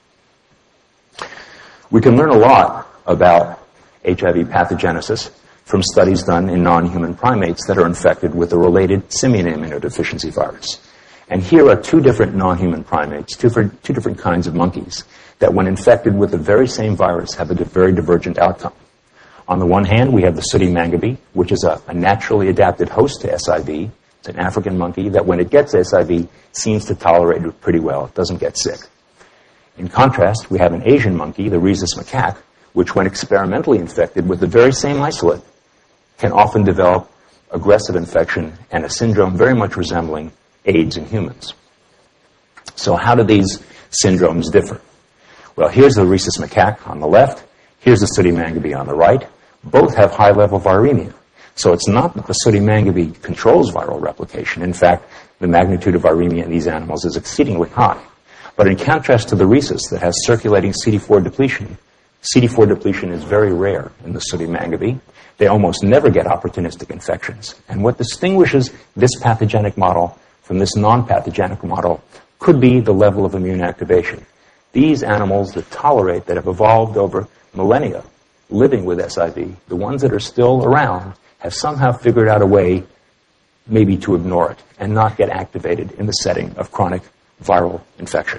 F: We can learn a lot about H I V pathogenesis from studies done in non-human primates that are infected with a related simian immunodeficiency virus. And here are two different non-human primates, two different, two different kinds of monkeys that when infected with the very same virus have a di- very divergent outcome. On the one hand, we have the sooty mangabey, which is a, a naturally adapted host to S I V. It's an African monkey that when it gets S I V seems to tolerate it pretty well. It doesn't get sick. In contrast, we have an Asian monkey, the rhesus macaque, which when experimentally infected with the very same isolate can often develop aggressive infection and a syndrome very much resembling AIDS in humans. So how do these syndromes differ? Well, here's the rhesus macaque on the left. Here's the sooty mangabey on the right. Both have high-level viremia. So it's not that the sooty mangabey controls viral replication. In fact, the magnitude of viremia in these animals is exceedingly high. But in contrast to the rhesus that has circulating C D four depletion, C D four depletion is very rare in the sooty mangabey. They almost never get opportunistic infections. And what distinguishes this pathogenic model from this non-pathogenic model could be the level of immune activation. These animals that tolerate, that have evolved over millennia, living with S I V, the ones that are still around, have somehow figured out a way maybe to ignore it and not get activated in the setting of chronic viral infection.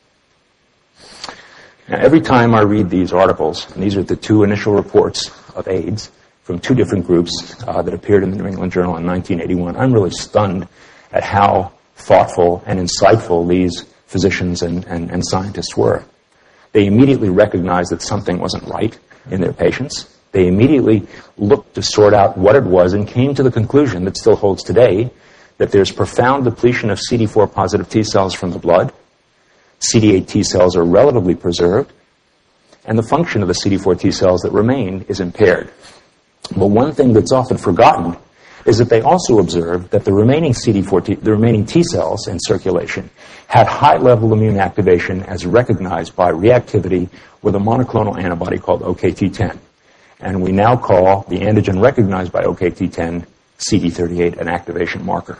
F: Now, every time I read these articles, and these are the two initial reports of AIDS from two different groups uh, that appeared in the New England Journal in nineteen eighty-one, I'm really stunned at how thoughtful and insightful these physicians and, and, and scientists were. They immediately recognized that something wasn't right in their patients. They immediately looked to sort out what it was and came to the conclusion that still holds today, that there's profound depletion of C D four positive T cells from the blood, C D eight T cells are relatively preserved, and the function of the C D four T cells that remain is impaired. But one thing that's often forgotten is that they also observed that the remaining C D four T, the remaining T cells in circulation had high-level immune activation as recognized by reactivity with a monoclonal antibody called O K T ten. And we now call the antigen recognized by O K T ten C D thirty-eight, an activation marker.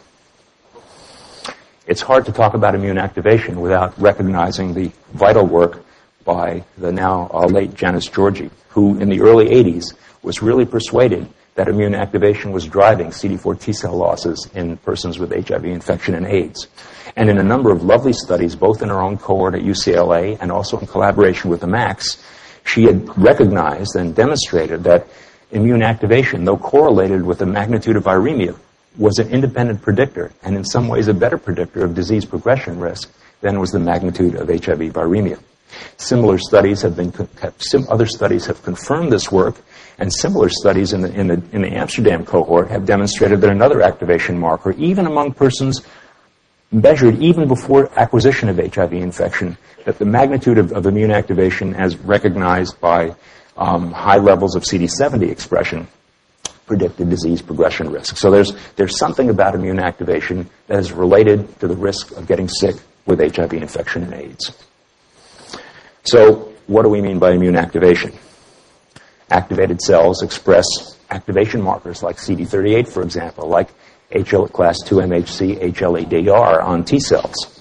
F: It's hard to talk about immune activation without recognizing the vital work by the now uh, late Janis Georgi, who in the early eighties was really persuaded that immune activation was driving C D four T cell losses in persons with H I V infection and AIDS. And in a number of lovely studies, both in her own cohort at U C L A and also in collaboration with the Max, she had recognized and demonstrated that immune activation, though correlated with the magnitude of viremia, was an independent predictor and in some ways a better predictor of disease progression risk than was the magnitude of H I V viremia. Similar studies have been, other studies have confirmed this work, and similar studies in the, in the, in the Amsterdam cohort have demonstrated that another activation marker, even among persons measured even before acquisition of H I V infection, that the magnitude of, of immune activation as recognized by um, high levels of C D seventy expression predicted disease progression risk. So there's, there's something about immune activation that is related to the risk of getting sick with H I V infection and AIDS. So what do we mean by immune activation? Activated cells express activation markers like C D thirty-eight, for example, like H L class two M H C, H L A D R on T cells.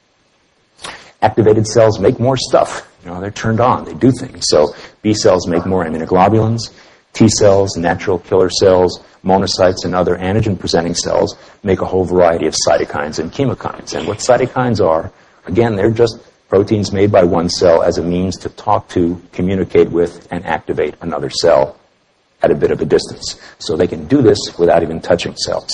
F: Activated cells make more stuff. You know, they're turned on. They do things. So B cells make more immunoglobulins. T cells, natural killer cells, monocytes, and other antigen-presenting cells make a whole variety of cytokines and chemokines. And what cytokines are, again, they're just proteins made by one cell as a means to talk to, communicate with, and activate another cell at a bit of a distance. So they can do this without even touching cells.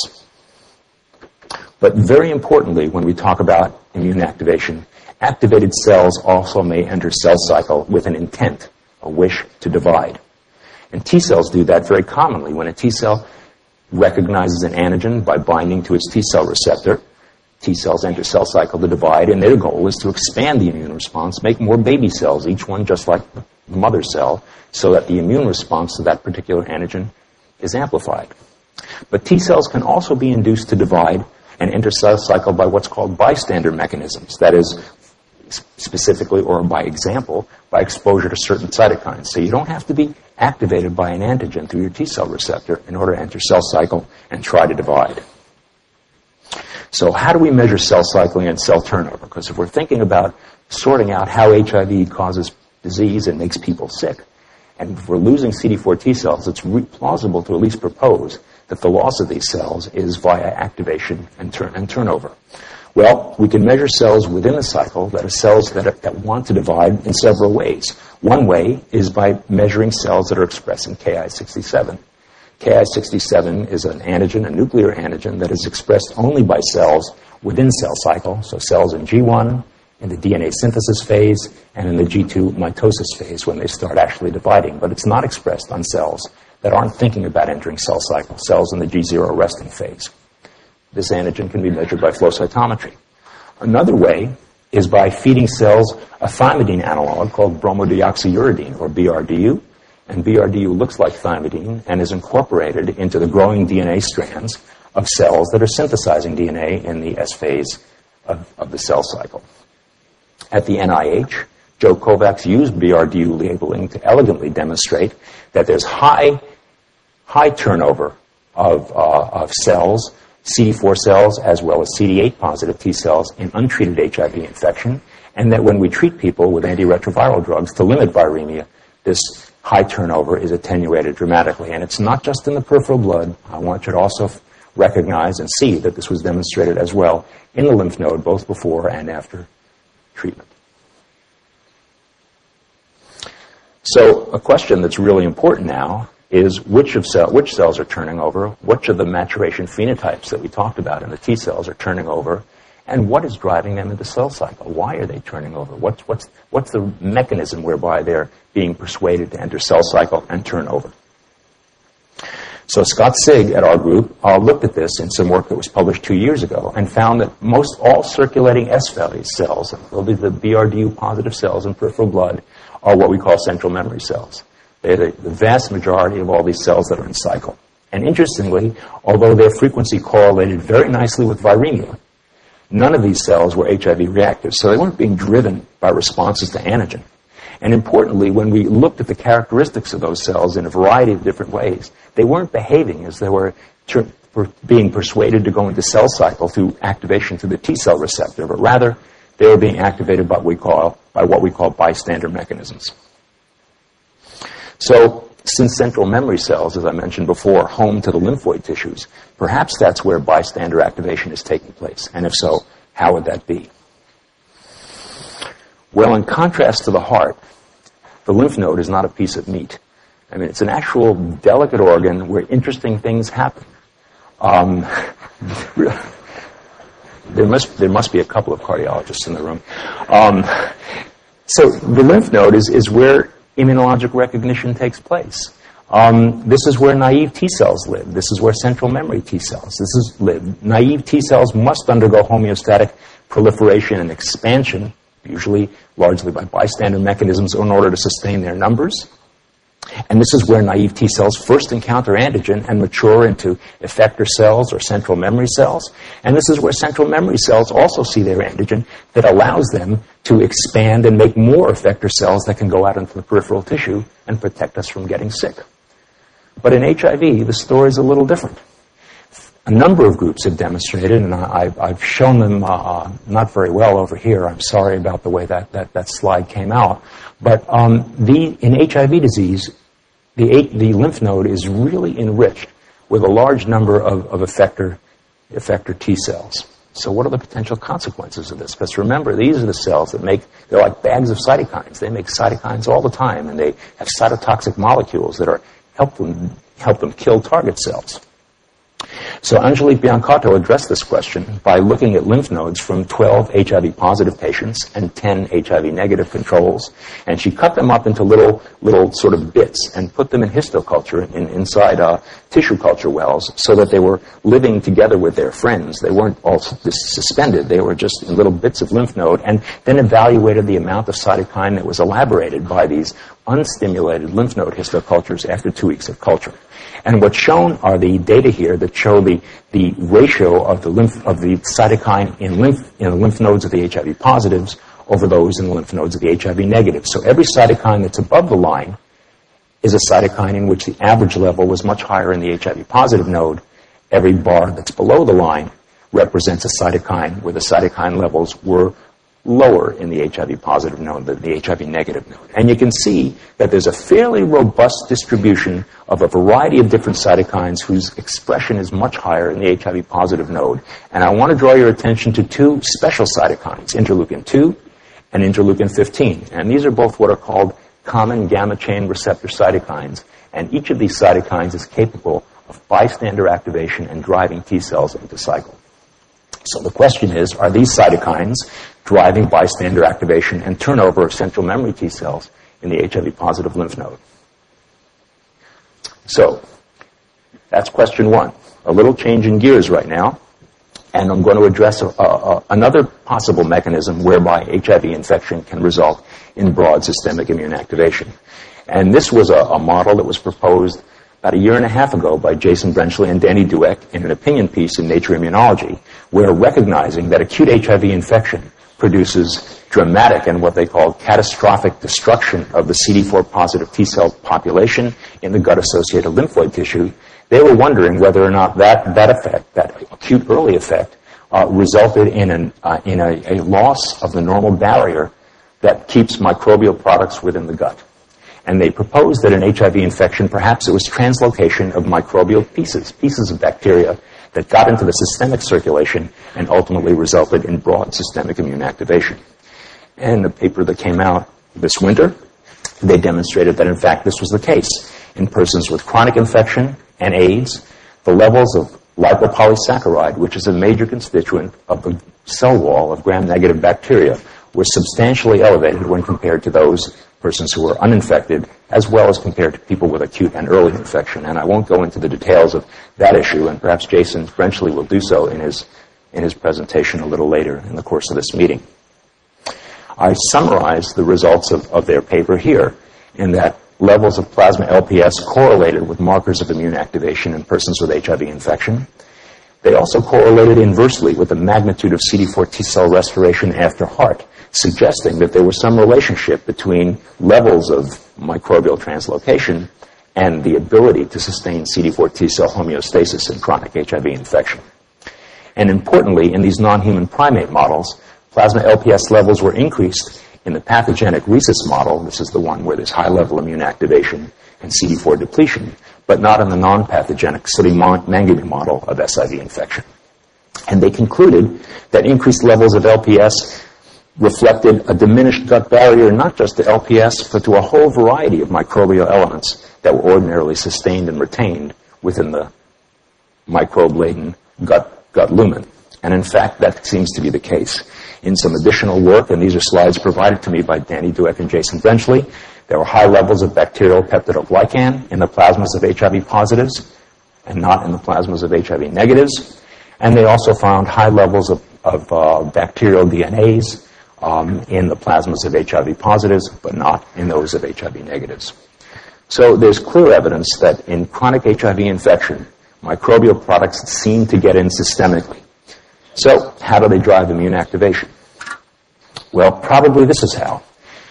F: But very importantly, when we talk about immune activation, activated cells also may enter cell cycle with an intent, a wish to divide. And T cells do that very commonly. When a T cell recognizes an antigen by binding to its T cell receptor, T cells enter cell cycle to divide, and their goal is to expand the immune response, make more baby cells, each one just like the mother cell, so that the immune response to that particular antigen is amplified. But T cells can also be induced to divide and enter cell cycle by what's called bystander mechanisms. That is, specifically or by example, by exposure to certain cytokines. So you don't have to be activated by an antigen through your T cell receptor in order to enter cell cycle and try to divide. So how do we measure cell cycling and cell turnover? Because if we're thinking about sorting out how H I V causes disease and makes people sick, and if we're losing C D four T cells, it's re- plausible to at least propose that the loss of these cells is via activation and, turn- and turnover. Well, we can measure cells within the cycle that are cells that, are, that want to divide in several ways. One way is by measuring cells that are expressing K I sixty-seven. K I sixty-seven is an antigen, a nuclear antigen, that is expressed only by cells within cell cycle, so cells in G one, in the D N A synthesis phase, and in the G two mitosis phase when they start actually dividing. But it's not expressed on cells that aren't thinking about entering cell cycle, cells in the G zero resting phase. This antigen can be measured by flow cytometry. Another way is by feeding cells a thymidine analog called bromodioxyuridine, or B R D U. And B R D U looks like thymidine and is incorporated into the growing D N A strands of cells that are synthesizing D N A in the S phase of, of the cell cycle. At the N I H, Joe Kovacs used B R D U labeling to elegantly demonstrate that there's high, high turnover of, uh, of cells, C D four cells, as well as C D eight positive T cells in untreated H I V infection, and that when we treat people with antiretroviral drugs to limit viremia, this high turnover is attenuated dramatically. And it's not just in the peripheral blood. I want you to also f- recognize and see that this was demonstrated as well in the lymph node, both before and after treatment. So a question that's really important now is which of cell, which cells are turning over, which of the maturation phenotypes that we talked about in the T cells are turning over, and what is driving them into cell cycle? Why are they turning over? What's, what's, what's the mechanism whereby they're being persuaded to enter cell cycle and turn over? So Scott Sigg at our group uh, looked at this in some work that was published two years ago and found that most all circulating S phase cells, they'll be the B R D U positive cells in peripheral blood, are what we call central memory cells. They're the, the vast majority of all these cells that are in cycle. And interestingly, although their frequency correlated very nicely with viremia, none of these cells were H I V reactive, so they weren't being driven by responses to antigen. And importantly, when we looked at the characteristics of those cells in a variety of different ways, they weren't behaving as they were ter- per- being persuaded to go into cell cycle through activation through the T cell receptor, but rather they were being activated by what we call, by what we call bystander mechanisms. So, since central memory cells, as I mentioned before, are home to the lymphoid tissues, perhaps that's where bystander activation is taking place. And if so, how would that be? Well, in contrast to the heart, the lymph node is not a piece of meat. I mean, it's an actual delicate organ where interesting things happen. Um, there must there must be a couple of cardiologists in the room. Um, so the lymph node is, is where immunologic recognition takes place. Um, this is where naive T cells live. This is where central memory T cells this is live. Naive T cells must undergo homeostatic proliferation and expansion, usually largely by bystander mechanisms, in order to sustain their numbers. And this is where naive T cells first encounter antigen and mature into effector cells or central memory cells. And this is where central memory cells also see their antigen that allows them to expand and make more effector cells that can go out into the peripheral tissue and protect us from getting sick. But in H I V, the story is a little different. A number of groups have demonstrated, and I, I've shown them uh, not very well over here. I'm sorry about the way that, that, that slide came out. But um, the, in H I V disease, the, the lymph node is really enriched with a large number of, of effector, effector T cells. So what are the potential consequences of this? Because remember, these are the cells that make, they're like bags of cytokines. They make cytokines all the time, and they have cytotoxic molecules that are help them, help them kill target cells. So Angelique Biancotto addressed this question by looking at lymph nodes from twelve H I V positive patients and ten H I V negative controls, and she cut them up into little little sort of bits and put them in histoculture in, inside uh, tissue culture wells so that they were living together with their friends. They weren't all suspended. They were just in little bits of lymph node, and then evaluated the amount of cytokine that was elaborated by these unstimulated lymph node histocultures after two weeks of culture. And what's shown are the data here that show the, the ratio of the lymph of the cytokine in lymph in the lymph nodes of the H I V positives over those in the lymph nodes of the H I V negatives. So every cytokine that's above the line is a cytokine in which the average level was much higher in the H I V positive node. Every bar that's below the line represents a cytokine where the cytokine levels were lower in the H I V positive node than the H I V negative node. And you can see that there's a fairly robust distribution of a variety of different cytokines whose expression is much higher in the H I V positive node. And I want to draw your attention to two special cytokines, interleukin two and interleukin fifteen. And these are both what are called common gamma chain receptor cytokines. And each of these cytokines is capable of bystander activation and driving T cells into cycle. So the question is, are these cytokines driving bystander activation and turnover of central memory T cells in the H I V positive lymph node? So that's question one. A little change in gears right now, and I'm going to address a, a, another possible mechanism whereby H I V infection can result in broad systemic immune activation. And this was a, a model that was proposed about a year and a half ago by Jason Brenchley and Danny Dueck in an opinion piece in Nature Immunology, where recognizing that acute H I V infection produces dramatic and what they call catastrophic destruction of the C D four positive T cell population in the gut-associated lymphoid tissue, they were wondering whether or not that, that effect, that acute early effect, uh, resulted in, an, uh, in a, a loss of the normal barrier that keeps microbial products within the gut. And they proposed that in H I V infection, perhaps it was translocation of microbial pieces, pieces of bacteria that got into the systemic circulation and ultimately resulted in broad systemic immune activation. And the paper that came out this winter, they demonstrated that in fact this was the case. In persons with chronic infection and AIDS, the levels of lipopolysaccharide, which is a major constituent of the cell wall of gram-negative bacteria, were substantially elevated when compared to those persons who were uninfected, as well as compared to people with acute and early infection. And I won't go into the details of that issue, and perhaps Jason Brenchley will do so in his, in his presentation a little later in the course of this meeting. I summarized the results of, of their paper here, in that levels of plasma L P S correlated with markers of immune activation in persons with H I V infection. They also correlated inversely with the magnitude of C D four T cell restoration after heart, suggesting that there was some relationship between levels of microbial translocation and the ability to sustain C D four T cell homeostasis in chronic H I V infection. And importantly, in these non-human primate models, plasma L P S levels were increased in the pathogenic rhesus model. This is the one where there's high-level immune activation and C D four depletion, but not in the non-pathogenic Soddy-Mangimi model of S I V infection. And they concluded that increased levels of L P S reflected a diminished gut barrier, not just to L P S, but to a whole variety of microbial elements that were ordinarily sustained and retained within the microbe-laden gut, gut lumen. And in fact, that seems to be the case. In some additional work, and these are slides provided to me by Danny Dueck and Jason Brenchley, there were high levels of bacterial peptidoglycan in the plasmas of H I V positives and not in the plasmas of H I V negatives. And they also found high levels of, of uh, bacterial D N As um, in the plasmas of H I V positives, but not in those of H I V negatives. So there's clear evidence that in chronic H I V infection, microbial products seem to get in systemically. So how do they drive immune activation? Well, probably this is how.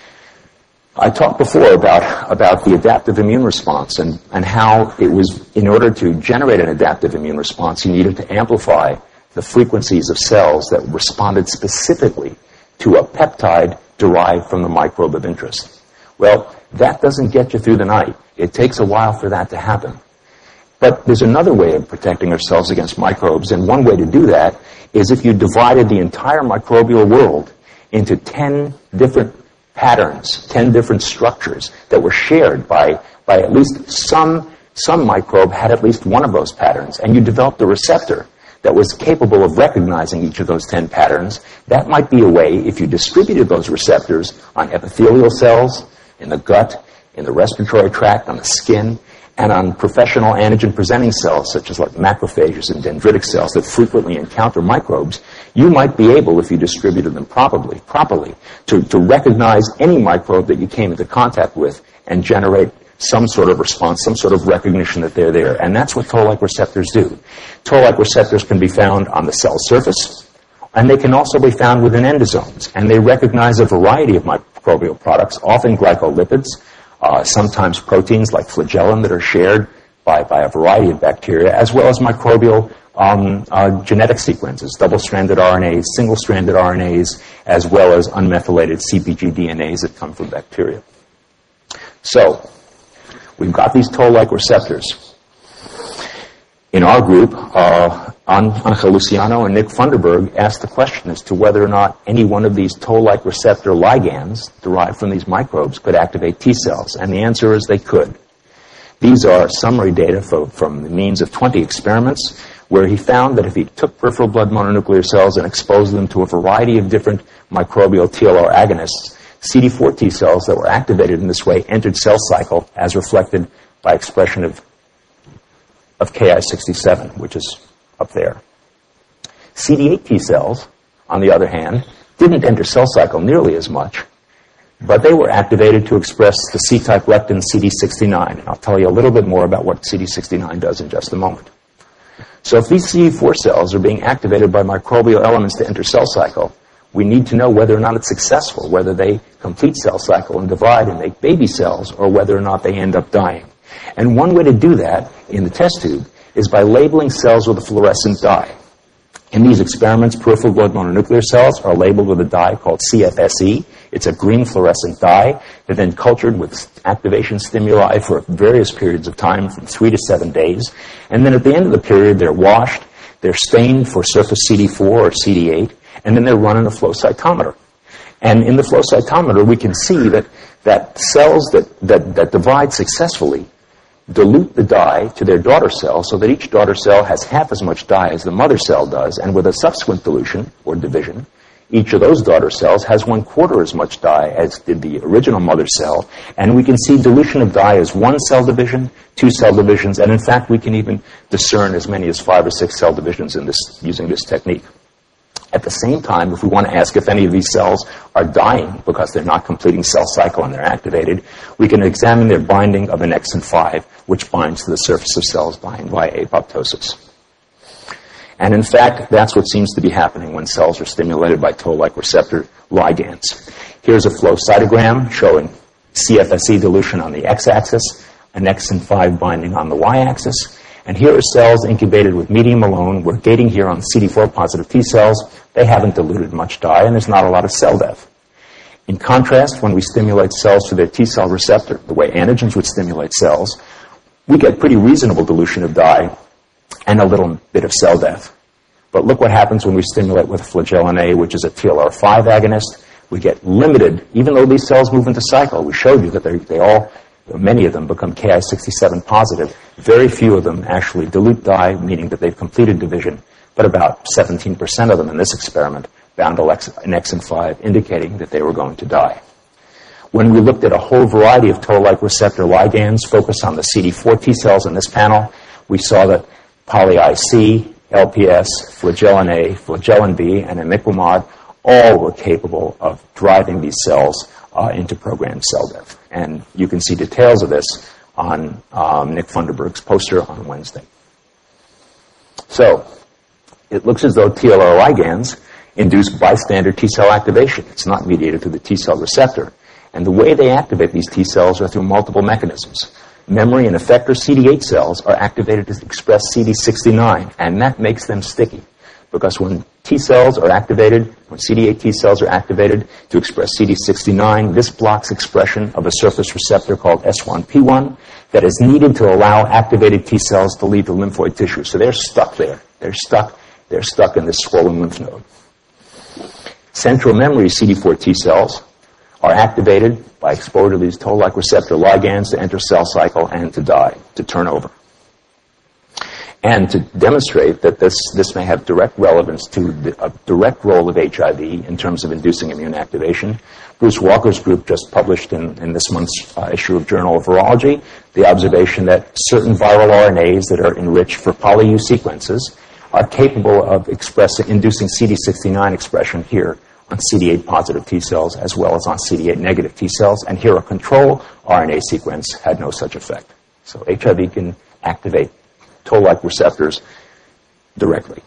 F: I talked before about, about the adaptive immune response and, and how it was, in order to generate an adaptive immune response, you needed to amplify the frequencies of cells that responded specifically to a peptide derived from the microbe of interest. Well, that doesn't get you through the night. It takes a while for that to happen. But there's another way of protecting ourselves against microbes, and one way to do that is if you divided the entire microbial world into ten different patterns, ten different structures that were shared by, by at least some, some microbe had at least one of those patterns, and you developed a receptor that was capable of recognizing each of those ten patterns. That might be a way, if you distributed those receptors on epithelial cells, in the gut, in the respiratory tract, on the skin, and on professional antigen-presenting cells, such as like macrophages and dendritic cells that frequently encounter microbes, you might be able, if you distributed them properly, properly to, to recognize any microbe that you came into contact with and generate some sort of response, some sort of recognition that they're there. And that's what toll-like receptors do. Toll-like receptors can be found on the cell surface, and they can also be found within endosomes. And they recognize a variety of microbial products, often glycolipids, uh, sometimes proteins like flagellin that are shared by, by a variety of bacteria, as well as microbial um, uh, genetic sequences, double-stranded R N As, single-stranded R N As, as well as unmethylated C P G D N As that come from bacteria. So, we've got these toll-like receptors. In our group, uh, Angel Luciano and Nick Funderburg asked the question as to whether or not any one of these toll-like receptor ligands derived from these microbes could activate T cells, and the answer is they could. These are summary data for, from the means of twenty experiments where he found that if he took peripheral blood mononuclear cells and exposed them to a variety of different microbial T L R agonists, C D four T cells that were activated in this way entered cell cycle as reflected by expression of, of K I sixty-seven, which is up there. C D eight T cells, on the other hand, didn't enter cell cycle nearly as much, but they were activated to express the C-type lectin C D sixty-nine. And I'll tell you a little bit more about what C D sixty-nine does in just a moment. So if these C D four cells are being activated by microbial elements to enter cell cycle, we need to know whether or not it's successful, whether they complete cell cycle and divide and make baby cells, or whether or not they end up dying. And one way to do that in the test tube is by labeling cells with a fluorescent dye. In these experiments, peripheral blood mononuclear cells are labeled with a dye called C F S E. It's a green fluorescent dye. They're then cultured with activation stimuli for various periods of time, from three to seven days. And then at the end of the period, they're washed, they're stained for surface C D four or C D eight, and then they're run in a flow cytometer. And in the flow cytometer, we can see that, that cells that, that, that divide successfully dilute the dye to their daughter cell so that each daughter cell has half as much dye as the mother cell does, and with a subsequent dilution, or division, each of those daughter cells has one quarter as much dye as did the original mother cell, and we can see dilution of dye as one cell division, two cell divisions, and in fact we can even discern as many as five or six cell divisions in this, using this technique. At the same time, if we want to ask if any of these cells are dying because they're not completing cell cycle and they're activated, we can examine their binding of annexin five, which binds to the surface of cells by apoptosis. And in fact, that's what seems to be happening when cells are stimulated by toll-like receptor ligands. Here's a flow cytogram showing C F S E dilution on the x-axis, annexin five binding on the y-axis. And here are cells incubated with medium alone. We're gating here on C D four positive T cells. They haven't diluted much dye, and there's not a lot of cell death. In contrast, when we stimulate cells to their T cell receptor, the way antigens would stimulate cells, we get pretty reasonable dilution of dye and a little bit of cell death. But look what happens when we stimulate with flagellin A, which is a T L R five agonist. We get limited, even though these cells move into cycle. We showed you that they, they all, many of them become K I sixty-seven positive. Very few of them actually dilute dye, meaning that they've completed division, but about seventeen percent of them in this experiment bound annexin five, indicating that they were going to die. When we looked at a whole variety of toll-like receptor ligands focused on the C D four T cells in this panel, we saw that poly-I C, L P S, flagellin A, flagellin B, and imiquimod all were capable of driving these cells uh, into programmed cell death. And you can see details of this on um, Nick Funderburg's poster on Wednesday. So, it looks as though T L R ligands induce bystander T-cell activation. It's not mediated through the T-cell receptor. And the way they activate these T-cells are through multiple mechanisms. Memory and effector C D eight cells are activated to express C D sixty-nine, and that makes them sticky. Because when T-cells are activated, when C D eight T-cells are activated to express C D sixty-nine, this blocks expression of a surface receptor called S one P one that is needed to allow activated T-cells to leave the lymphoid tissue. So they're stuck there. They're stuck. They're stuck in this swollen lymph node. Central memory C D four T-cells are activated by exposure to these toll-like receptor ligands to enter cell cycle and to die, to turn over. And to demonstrate that this, this may have direct relevance to the, a direct role of H I V in terms of inducing immune activation, Bruce Walker's group just published in, in this month's uh, issue of Journal of Virology the observation that certain viral R N As that are enriched for poly-U sequences are capable of expressing, inducing C D sixty-nine expression here on C D eight positive T cells as well as on C D eight negative T cells, and here a control R N A sequence had no such effect. So H I V can activate toll-like receptors directly.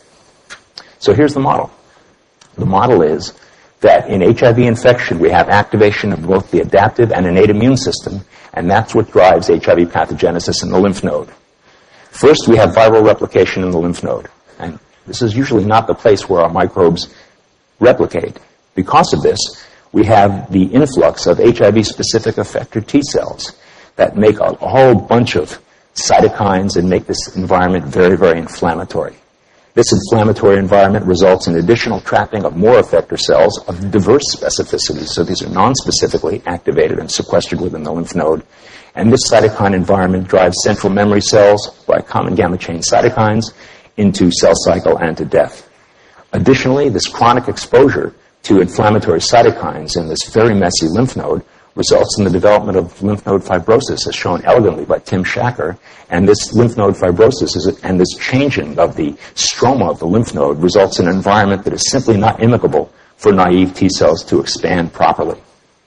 F: So here's the model. The model is that in H I V infection we have activation of both the adaptive and innate immune system, and that's what drives H I V pathogenesis in the lymph node. First, we have viral replication in the lymph node, and this is usually not the place where our microbes replicate. Because of this, we have the influx of H I V-specific effector T cells that make a, a whole bunch of cytokines and make this environment very, very inflammatory. This inflammatory environment results in additional trapping of more effector cells of diverse specificity, so these are non-specifically activated and sequestered within the lymph node. And this cytokine environment drives central memory cells by common gamma chain cytokines into cell cycle and to death. Additionally, this chronic exposure to inflammatory cytokines in this very messy lymph node results in the development of lymph node fibrosis, as shown elegantly by Tim Shacker. And this lymph node fibrosis is, and this changing of the stroma of the lymph node results in an environment that is simply not amicable for naive T cells to expand properly.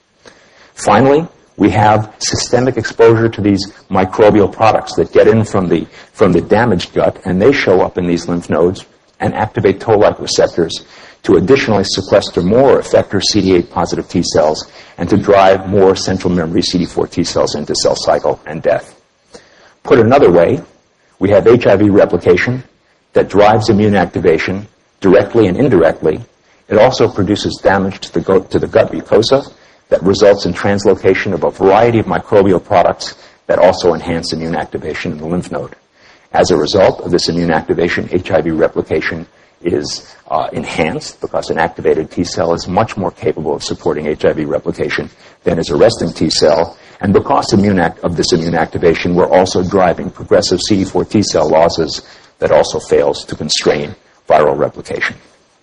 F: Finally, we have systemic exposure to these microbial products that get in from the, from the damaged gut, and they show up in these lymph nodes and activate toll-like receptors to additionally sequester more effector C D eight positive T cells and to drive more central memory C D four T cells into cell cycle and death. Put another way, we have H I V replication that drives immune activation directly and indirectly. It also produces damage to the, go- to the gut mucosa that results in translocation of a variety of microbial products that also enhance immune activation in the lymph node. As a result of this immune activation, H I V replication is uh, enhanced because an activated T cell is much more capable of supporting H I V replication than is a resting T cell. And because immune act- of this immune activation, we're also driving progressive C D four T cell losses that also fails to constrain viral replication.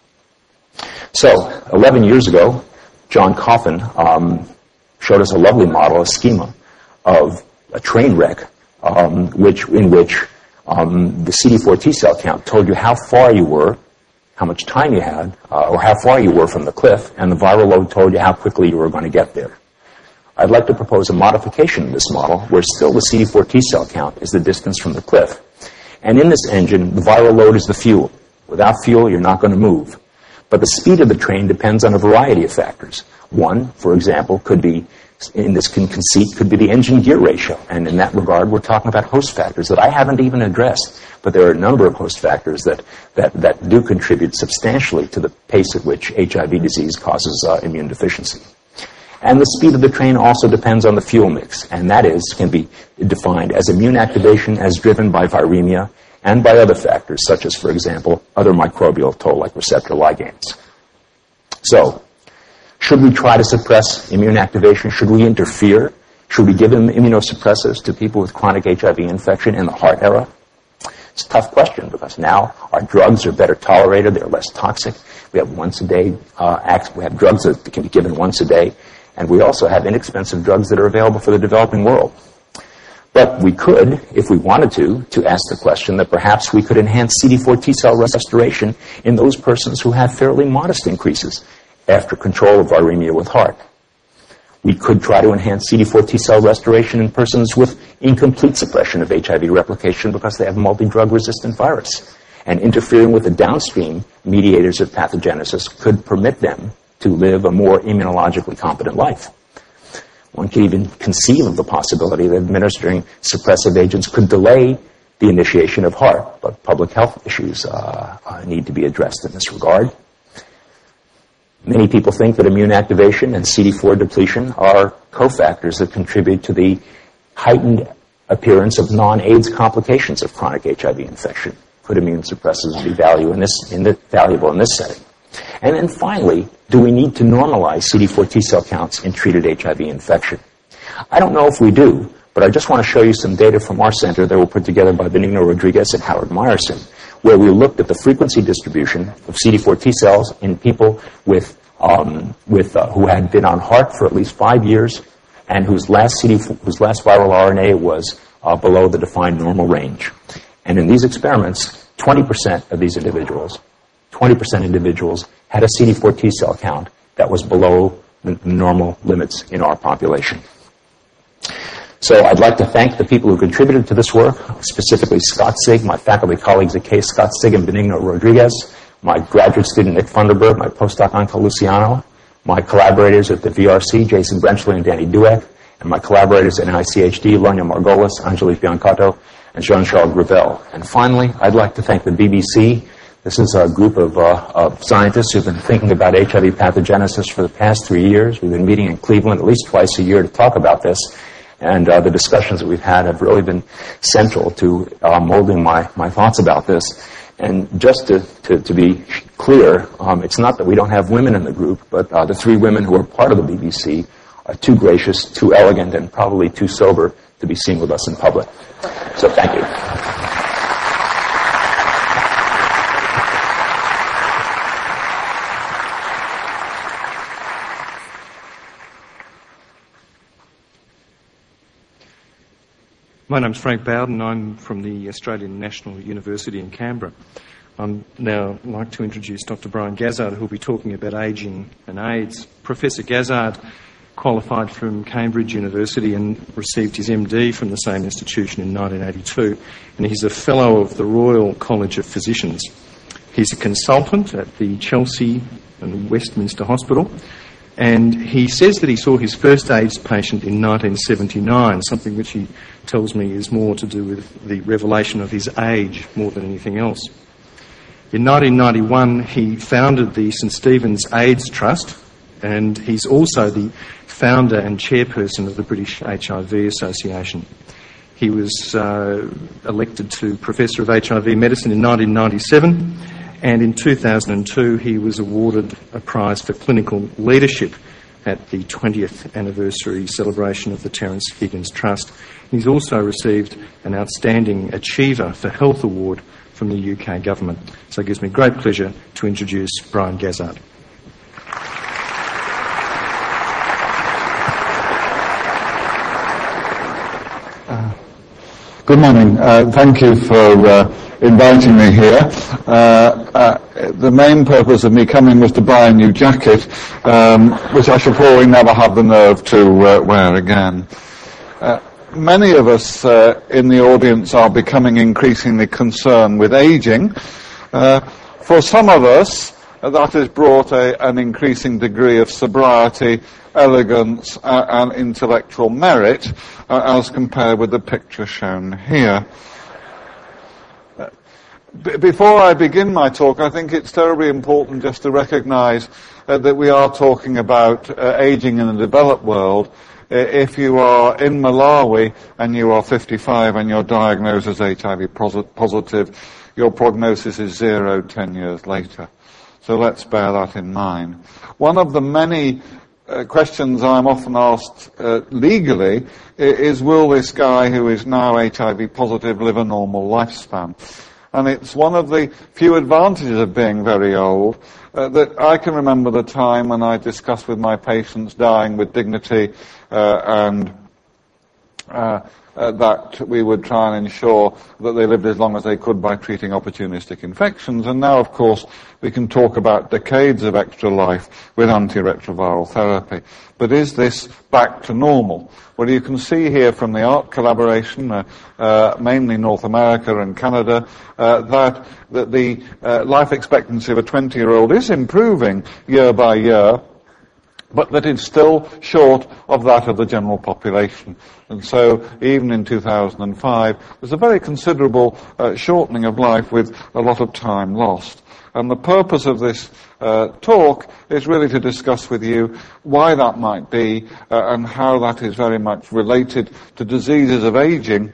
F: So, eleven years ago, John Coffin um, showed us a lovely model, a schema of a train wreck, um, which in which um, the C D four T cell count told you how far you were, how much time you had, uh, or how far you were from the cliff, and the viral load told you how quickly you were going to get there. I'd like to propose a modification of this model where still the C D four T cell count is the distance from the cliff. And in this engine, the viral load is the fuel. Without fuel, you're not going to move. But the speed of the train depends on a variety of factors. One, for example, could be, in this conceit, could be the engine gear ratio. And in that regard, we're talking about host factors that I haven't even addressed. But there are a number of host factors that, that, that do contribute substantially to the pace at which H I V disease causes uh, immune deficiency. And the speed of the train also depends on the fuel mix. And that is, can be defined as immune activation as driven by viremia and by other factors, such as, for example, other microbial toll-like receptor ligands. So, should we try to suppress immune activation? Should we interfere? Should we give immunosuppressants to people with chronic H I V infection in the HAART era? It's a tough question because now our drugs are better tolerated, they're less toxic. We have once a day uh, acts, we have drugs that can be given once a day, and we also have inexpensive drugs that are available for the developing world. But we could, if we wanted to, to ask the question that perhaps we could enhance C D four T cell restoration in those persons who have fairly modest increases after control of viremia with HAART. We could try to enhance C D four T cell restoration in persons with incomplete suppression of H I V replication because they have multi-drug resistant virus. And interfering with the downstream mediators of pathogenesis could permit them to live a more immunologically competent life. One could even conceive of the possibility that administering suppressive agents could delay the initiation of heart, but public health issues uh, uh, need to be addressed in this regard. Many people think that immune activation and C D four depletion are cofactors that contribute to the heightened appearance of non-AIDS complications of chronic H I V infection. Could immune suppressors be value in this, in the, valuable in this setting? And then finally, do we need to normalize C D four T cell counts in treated H I V infection? I don't know if we do, but I just want to show you some data from our center that were put together by Benigno Rodriguez and Howard Meyerson, where we looked at the frequency distribution of C D four T cells in people with, um, with uh, who had been on HAART for at least five years and whose last C D four, whose last viral R N A was uh, below the defined normal range. And in these experiments, twenty percent of these individuals, twenty percent individuals had a C D four T cell count that was below the normal limits in our population. So I'd like to thank the people who contributed to this work, specifically Scott Sig, my faculty colleagues at Case, Scott Sig and Benigno Rodriguez, my graduate student Nick Funderburg, my postdoc Anko Luciano, my collaborators at the V R C, Jason Brenchley and Danny Dueck, and my collaborators at N I C H D, Lonia Margolis, Angelique Biancato, and Jean-Charles Gravel. And finally, I'd like to thank the B B C. This is a group of, uh, of scientists who've been thinking about H I V pathogenesis for the past three years. We've been meeting in Cleveland at least twice a year to talk about this. And uh, the discussions that we've had have really been central to uh, molding my, my thoughts about this. And just to, to, to be clear, um, it's not that we don't have women in the group, but uh, the three women who are part of the B B C are too gracious, too elegant, and probably too sober to be seen with us in public. So thank you.
G: My name's Frank Bowden. I'm from the Australian National University in Canberra. I'd now like to introduce Doctor Brian Gazzard, who will be talking about ageing and AIDS. Professor Gazzard qualified from Cambridge University and received his M D from the same institution in nineteen eighty-two, and he's a Fellow of the Royal College of Physicians. He's a consultant at the Chelsea and Westminster Hospital, and he says that he saw his first AIDS patient in nineteen seventy-nine, something which he tells me is more to do with the revelation of his age more than anything else. In nineteen ninety-one, he founded the St Stephen's AIDS Trust, and he's also the founder and chairperson of the British H I V Association. He was uh, elected to Professor of H I V Medicine in nineteen ninety-seven, and in two thousand two he was awarded a prize for clinical leadership at the twentieth anniversary celebration of the Terence Higgins Trust. He's also received an Outstanding Achiever for Health Award from the U K government. So it gives me great pleasure to introduce Brian Gazzard.
H: Good morning. Uh, thank you for uh, inviting me here. Uh, uh, the main purpose of me coming was to buy a new jacket, um, which I shall probably never have the nerve to uh, wear again. Uh, many of us uh, in the audience are becoming increasingly concerned with aging. Uh, for some of us, uh, that has brought a, an increasing degree of sobriety, elegance uh, and intellectual merit uh, as compared with the picture shown here. Uh, b- before I begin my talk, I think it's terribly important just to recognize uh, that we are talking about uh, aging in the developed world. Uh, if you are in Malawi and you are fifty-five and you're diagnosed as H I V positive, your prognosis is zero ten years later. So let's bear that in mind. One of the many Uh, questions I'm often asked uh, legally is, will this guy who is now H I V positive live a normal lifespan? And it's one of the few advantages of being very old uh, that I can remember the time when I discussed with my patients dying with dignity uh, and uh, uh, that we would try and ensure that they lived as long as they could by treating opportunistic infections. And now, of course, we can talk about decades of extra life with antiretroviral therapy. But is this back to normal? Well, you can see here from the ARC collaboration, uh, uh, mainly North America and Canada, uh, that, that the uh, life expectancy of a twenty-year-old is improving year by year, but that it's still short of that of the general population. And so, even in two thousand five, there's a very considerable uh, shortening of life with a lot of time lost. And the purpose of this uh, talk is really to discuss with you why that might be uh, and how that is very much related to diseases of aging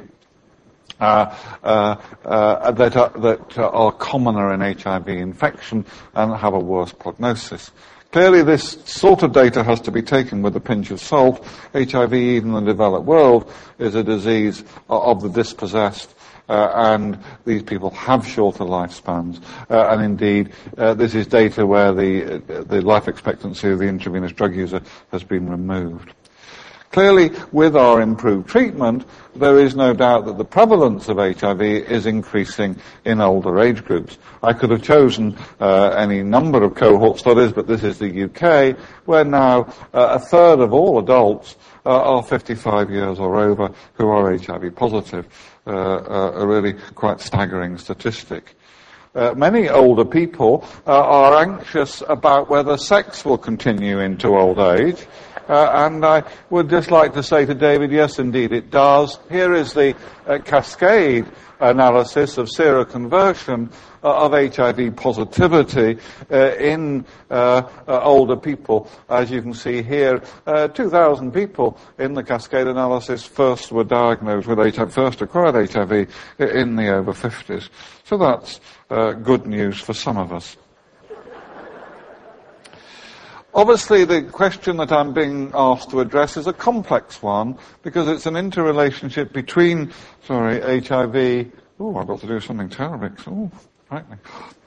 H: uh, uh, uh, that, are, that are commoner in H I V infection and have a worse prognosis. Clearly, this sort of data has to be taken with a pinch of salt. H I V, even in the developed world, is a disease of the dispossessed. Uh, and these people have shorter lifespans. Uh, and indeed, uh, this is data where the, uh, the life expectancy of the intravenous drug user has been removed. Clearly, with our improved treatment, there is no doubt that the prevalence of H I V is increasing in older age groups. I could have chosen uh, any number of cohort studies, but this is the U K, where now uh, a third of all adults uh, are fifty-five years or over who are H I V positive. Uh, uh, a really quite staggering statistic. Uh, many older people uh, are anxious about whether sex will continue into old age. Uh, and I would just like to say to David, yes, indeed, it does. Here is the uh, cascade analysis of seroconversion uh, of H I V positivity uh, in uh, uh, older people. As you can see here, uh, two thousand people in the cascade analysis first were diagnosed with H I V, first acquired H I V in the over fifties. So that's uh, good news for some of us. Obviously, the question that I'm being asked to address is a complex one, because it's an interrelationship between, sorry, H I V. Oh, I've got to do something terrible. Oh, frightening.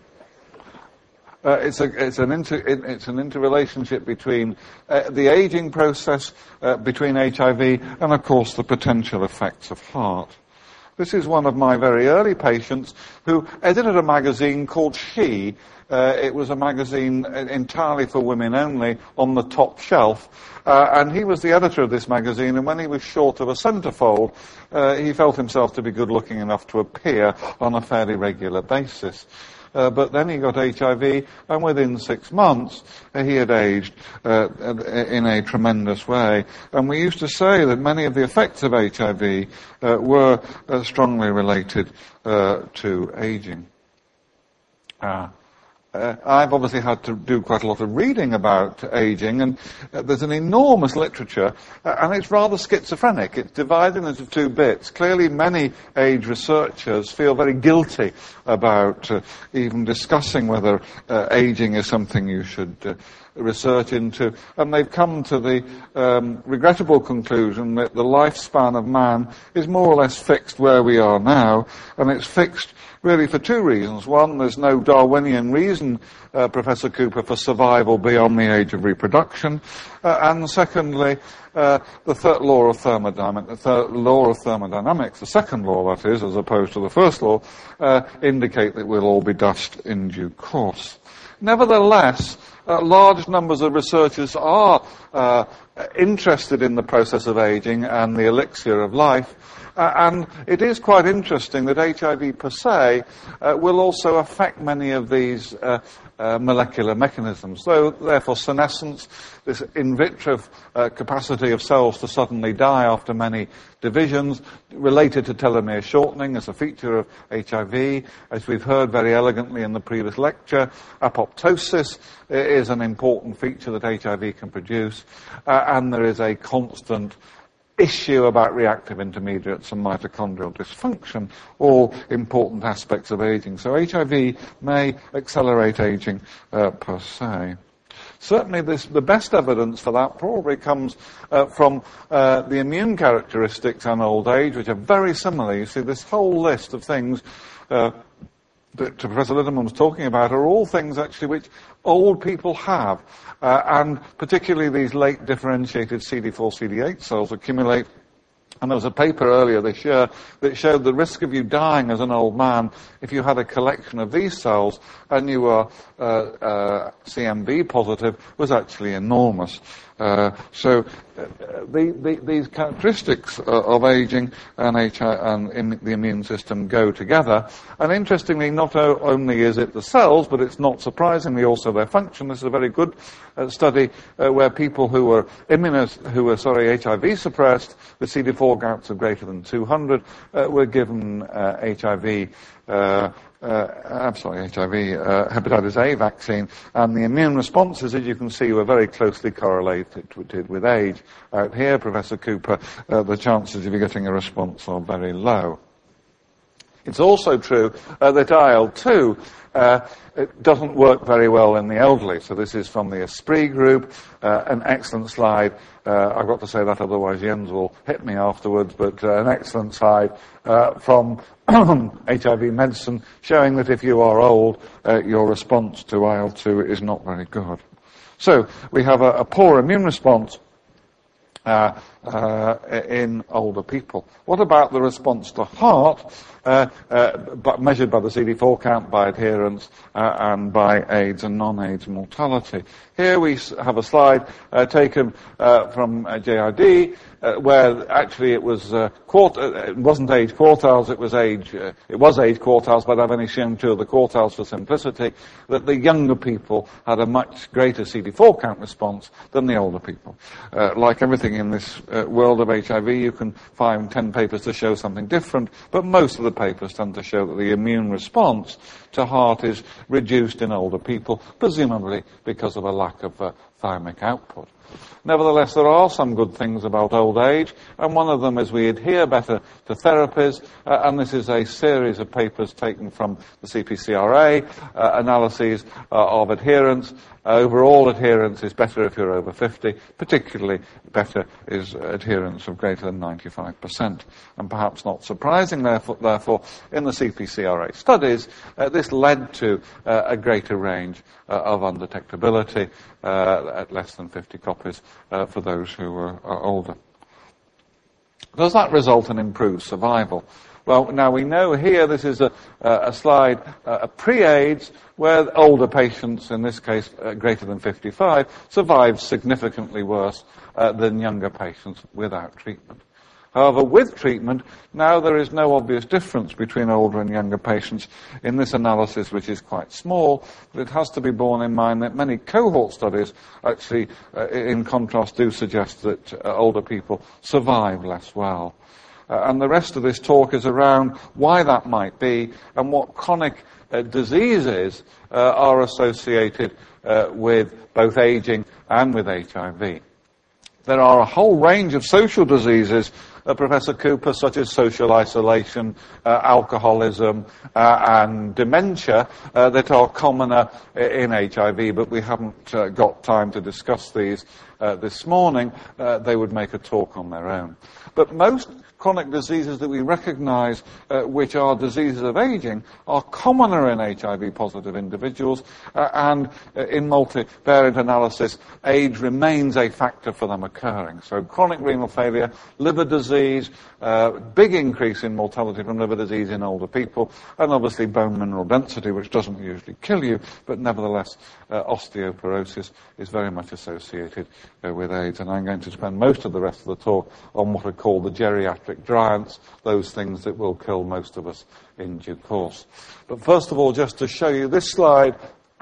H: Uh, it's a, it's an inter, it, it's an interrelationship between uh, the aging process, uh, between H I V, and of course the potential effects of heart. This is one of my very early patients who edited a magazine called She. Uh, it was a magazine entirely for women only, on the top shelf. Uh, and he was the editor of this magazine, and when he was short of a centerfold, uh, he felt himself to be good-looking enough to appear on a fairly regular basis. Uh, but then he got H I V, and within six months, uh, he had aged uh, in a tremendous way. And we used to say that many of the effects of H I V uh, were uh, strongly related uh, to aging. Uh, Uh, I've obviously had to do quite a lot of reading about aging, and uh, there's an enormous literature, uh, and it's rather schizophrenic. It's divided into two bits. Clearly, many age researchers feel very guilty about uh, even discussing whether uh, aging is something you should uh, research into, and they've come to the um, regrettable conclusion that the lifespan of man is more or less fixed where we are now, and it's fixed really for two reasons. One, there's no Darwinian reason, uh, Professor Cooper, for survival beyond the age of reproduction. Uh, and secondly, uh, the third law of thermodynamics, the third law of thermodynamics, the second law that is, as opposed to the first law, uh, indicate that we'll all be dust in due course. Nevertheless, uh, large numbers of researchers are uh, interested in the process of aging and the elixir of life. Uh, and it is quite interesting that H I V per se uh, will also affect many of these uh, uh, molecular mechanisms. So, therefore, senescence, this in vitro uh, capacity of cells to suddenly die after many divisions, related to telomere shortening as a feature of H I V. As we've heard very elegantly in the previous lecture, apoptosis is an important feature that H I V can produce, uh, and there is a constant issue about reactive intermediates and mitochondrial dysfunction, all important aspects of aging. So H I V may accelerate aging uh, per se. Certainly this, the best evidence for that probably comes uh, from uh, the immune characteristics in old age, which are very similar. You see, this whole list of things uh, that Professor Lederman was talking about are all things actually which old people have. Uh, and particularly these late differentiated C D four, C D eight cells accumulate And there was a paper earlier this year that showed the risk of you dying as an old man if you had a collection of these cells and you were uh, uh, C M V positive was actually enormous. Uh, so uh, the, the, these characteristics uh, of aging and, H I, and im- the immune system go together. And interestingly, not o- only is it the cells, but it's not surprisingly also their function. This is a very good uh, study uh, where people who were immunos- who were sorry H I V suppressed with C D four counts of greater than two hundred uh, were given uh, H I V. Uh, Uh, I'm sorry, H I V, uh, hepatitis A vaccine, and the immune responses, as you can see, were very closely correlated with age. Out here, Professor Cooper, uh, the chances of you getting a response are very low. It's also true uh, that I L two uh, it doesn't work very well in the elderly. So this is from the Esprit group, uh, an excellent slide. Uh, I've got to say that, otherwise Jens will hit me afterwards, but uh, an excellent slide uh, from H I V medicine showing that if you are old, uh, your response to I L two is not very good. So we have a, a poor immune response Uh, uh, in older people. What about the response to heart, uh, uh, but measured by the C D four count, by adherence, uh, and by AIDS and non-AIDS mortality? Here we have a slide uh, taken uh, from uh, J I D, uh, where actually it was uh, quart- it wasn't age quartiles, it was age uh, it was age quartiles, but I've only shown two of the quartiles for simplicity. That the younger people had a much greater C D four count response than the older people. Uh, like everything in this uh, world of H I V, you can find ten papers to show something different, but most of the papers tend to show that the immune response to heart is reduced in older people, presumably because of a lack of uh, thymic output. Nevertheless, there are some good things about old age, and one of them is we adhere better to therapies, uh, and this is a series of papers taken from the C P C R A, uh, analyses uh, of adherence. Uh, overall adherence is better if you're over fifty, particularly better is adherence of greater than ninety-five percent. And perhaps not surprising, therefore, therefore in the C P C R A studies, uh, this led to uh, a greater range uh, of undetectability uh, at less than fifty copies uh, for those who are, are older. Does that result in improved survival? Well, now we know here this is a, a slide, uh, a pre-AIDS, where older patients, in this case uh, greater than fifty-five, survived significantly worse uh, than younger patients without treatment. However, with treatment, now there is no obvious difference between older and younger patients in this analysis, which is quite small, but it has to be borne in mind that many cohort studies actually, uh, in contrast, do suggest that uh, older people survive less well. Uh, and the rest of this talk is around why that might be and what chronic uh, diseases uh, are associated uh, with both aging and with H I V. There are a whole range of social diseases, uh, Professor Cooper, such as social isolation, uh, alcoholism, uh, and dementia, uh, that are commoner in H I V, but we haven't uh, got time to discuss these uh, this morning. Uh, they would make a talk on their own. But most chronic diseases that we recognize, uh, which are diseases of aging, are commoner in H I V-positive individuals, uh, and uh, in multivariate analysis, age remains a factor for them occurring. So chronic renal failure, liver disease, uh, big increase in mortality from liver disease in older people, and obviously bone mineral density, which doesn't usually kill you, but nevertheless, uh, osteoporosis is very much associated uh, with AIDS. And I'm going to spend most of the rest of the talk on what are called the geriatric giants, those things that will kill most of us in due course. But first of all, just to show you this slide,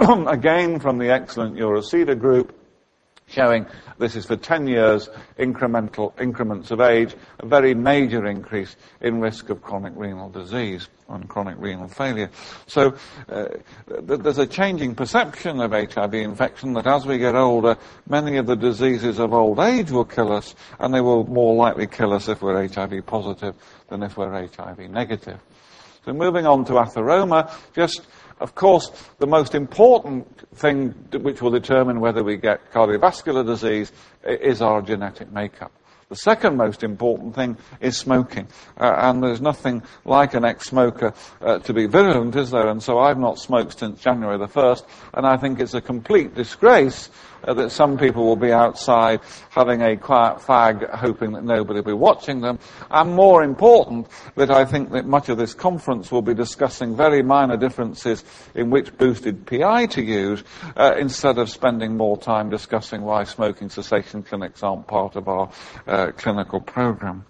H: again from the excellent Eurocida group, showing this is for ten years, incremental increments of age, a very major increase in risk of chronic renal disease and chronic renal failure. So uh, th- there's a changing perception of H I V infection that as we get older, many of the diseases of old age will kill us, and they will more likely kill us if we're H I V positive than if we're H I V negative. So moving on to atheroma, just of course, the most important thing which will determine whether we get cardiovascular disease is our genetic makeup. The second most important thing is smoking. Uh, and there's nothing like an ex-smoker uh, to be virulent, is there? And so I've not smoked since January the first, and I think it's a complete disgrace uh, that some people will be outside having a quiet fag, hoping that nobody will be watching them, and more important, that I think that much of this conference will be discussing very minor differences in which boosted P I to use, uh, instead of spending more time discussing why smoking cessation clinics aren't part of our uh, clinical program.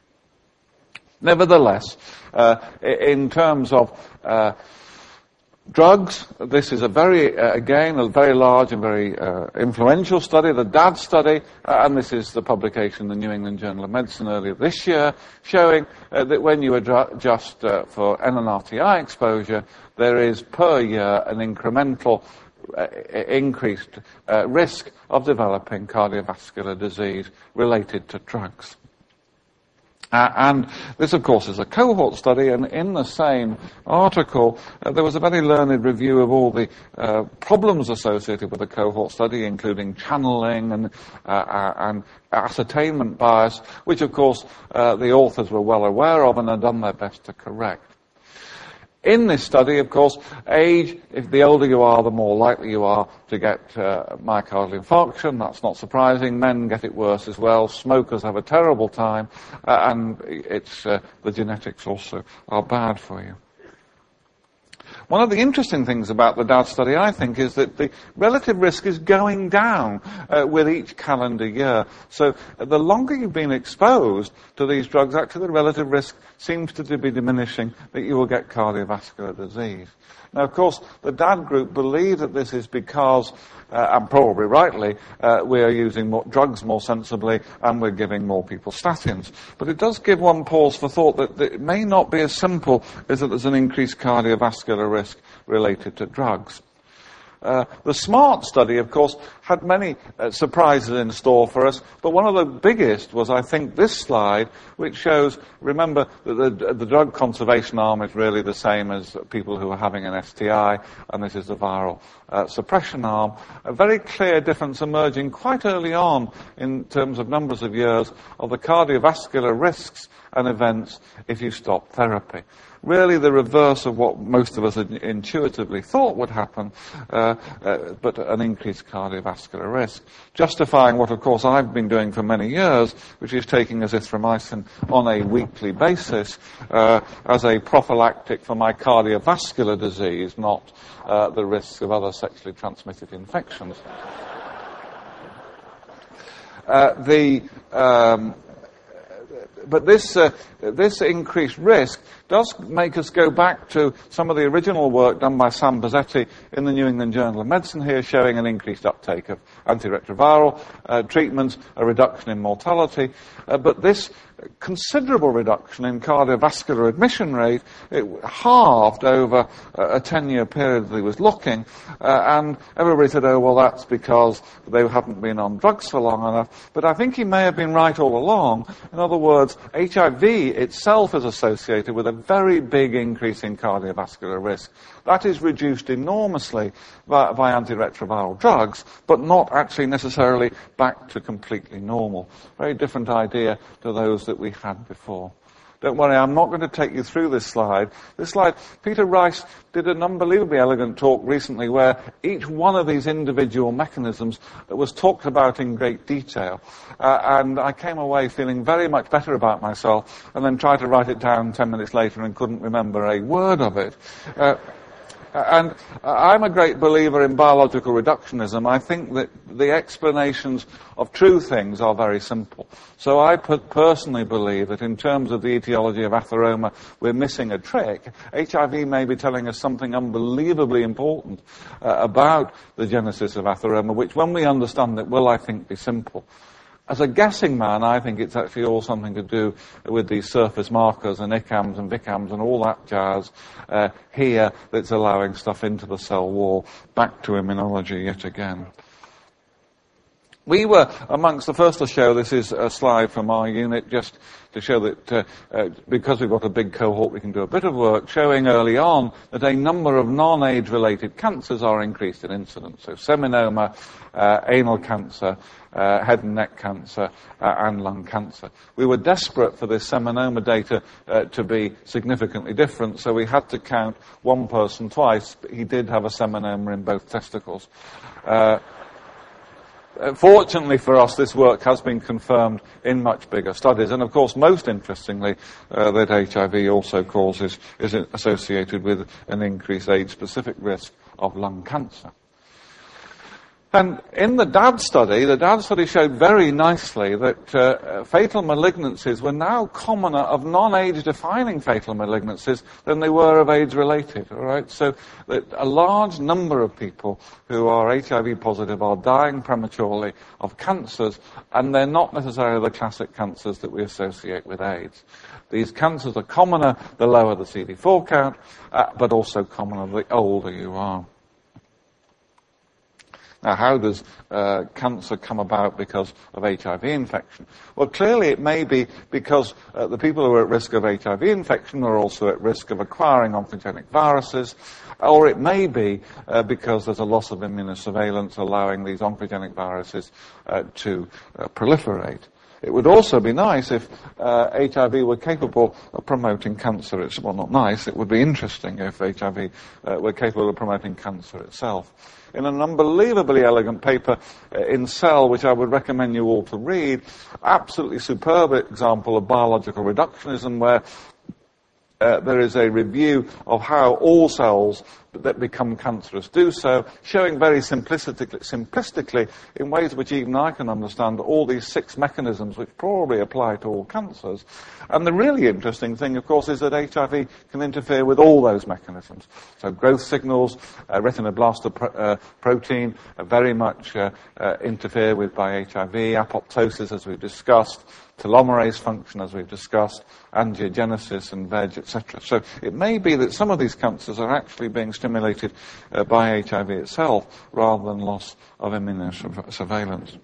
H: Nevertheless, uh, in terms of uh, drugs, this is a very, uh, again, a very large and very uh, influential study, the D A D study, uh, and this is the publication in the New England Journal of Medicine earlier this year, showing uh, that when you adjust uh, for N N R T I exposure, there is per year an incremental uh, increased uh, risk of developing cardiovascular disease related to drugs. Uh, and this, of course, is a cohort study, and in the same article, uh, there was a very learned review of all the uh, problems associated with the cohort study, including channeling and, uh, uh, and ascertainment bias, which, of course, uh, the authors were well aware of and had done their best to correct. In this study, of course, age, if the older you are, the more likely you are to get uh, myocardial infarction. That's not surprising. Men get it worse as well. Smokers have a terrible time, uh, and it's uh, the genetics also are bad for you. One of the interesting things about the D A D study, I think, is that the relative risk is going down uh, with each calendar year. So uh, the longer you've been exposed to these drugs, actually the relative risk seems to be diminishing that you will get cardiovascular disease. Now, of course, the D A D group believe that this is because, uh, and probably rightly, uh, we are using more drugs more sensibly and we're giving more people statins. But it does give one pause for thought that, that it may not be as simple as that there's an increased cardiovascular risk related to drugs. Uh, the SMART study, of course, had many uh, surprises in store for us, but one of the biggest was, I think, this slide, which shows, remember, that the, the drug conservation arm is really the same as people who are having an S T I, and this is the viral uh, suppression arm. A very clear difference emerging quite early on in terms of numbers of years of the cardiovascular risks and events if you stop therapy. Really the reverse of what most of us intuitively thought would happen, uh, uh, but an increased cardiovascular risk. Justifying what, of course, I've been doing for many years, which is taking azithromycin on a weekly basis uh, as a prophylactic for my cardiovascular disease, not uh, the risks of other sexually transmitted infections. Uh, the... Um, But this, uh, this increased risk does make us go back to some of the original work done by Sam Bozzetti in the New England Journal of Medicine here, showing an increased uptake of antiretroviral uh, treatments, a reduction in mortality. Uh, but this considerable reduction in cardiovascular admission rate, it halved over a ten-year period that he was looking, uh, and everybody said, oh, well, that's because they haven't been on drugs for long enough. But I think he may have been right all along. In other words, H I V itself is associated with a very big increase in cardiovascular risk. That is reduced enormously by, by antiretroviral drugs, but not actually necessarily back to completely normal. Very different idea to those that we had before. Don't worry, I'm not going to take you through this slide. This slide, Peter Rice did an unbelievably elegant talk recently where each one of these individual mechanisms was talked about in great detail. Uh, and I came away feeling very much better about myself and then tried to write it down ten minutes later and couldn't remember a word of it. Uh, And I'm a great believer in biological reductionism. I think that the explanations of true things are very simple. So I personally believe that in terms of the etiology of atheroma, we're missing a trick. H I V may be telling us something unbelievably important uh, about the genesis of atheroma, which when we understand it will, I think, be simple. As a guessing man, I think it's actually all something to do with these surface markers and I C A Ms and V I C A Ms and all that jazz uh, here that's allowing stuff into the cell wall. Back to immunology yet again. We were amongst the first to show, this is a slide from our unit, just to show that uh, uh, because we've got a big cohort, we can do a bit of work, showing early on that a number of non-age-related cancers are increased in incidence. So seminoma, uh, anal cancer, uh, head and neck cancer, uh, and lung cancer. We were desperate for this seminoma data uh, to be significantly different, so we had to count one person twice. But he did have a seminoma in both testicles. Uh, uh, fortunately for us, this work has been confirmed in much bigger studies. And of course, most interestingly, uh, that H I V also causes, is associated with an increased age-specific risk of lung cancer. And in the D A D study, the D A D study showed very nicely that uh, fatal malignancies were now commoner of non-age defining fatal malignancies than they were of age-related, all right? So that a large number of people who are H I V positive are dying prematurely of cancers, and they're not necessarily the classic cancers that we associate with AIDS. These cancers are commoner the lower the C D four count, uh, but also commoner the older you are. Now, how does uh, cancer come about because of H I V infection? Well, clearly it may be because uh, the people who are at risk of H I V infection are also at risk of acquiring oncogenic viruses, or it may be uh, because there's a loss of immunosurveillance allowing these oncogenic viruses uh, to uh, proliferate. It would also be nice if uh, H I V were capable of promoting cancer. It's, well, not nice, it would be interesting if H I V uh, were capable of promoting cancer itself. In an unbelievably elegant paper uh, in Cell, which I would recommend you all to read, absolutely superb example of biological reductionism, where uh, there is a review of how all cells that become cancerous do so, showing very simplistically, simplistically, in ways which even I can understand, all these six mechanisms which probably apply to all cancers. And the really interesting thing, of course, is that H I V can interfere with all those mechanisms. So growth signals, uh, retinoblaster pro- uh, protein, are very much uh, uh, interfered with by H I V, apoptosis, as we've discussed, telomerase function, as we've discussed, angiogenesis and V E G, et cetera. So it may be that some of these cancers are actually being stimulated uh, by H I V itself rather than loss of immunosurveillance.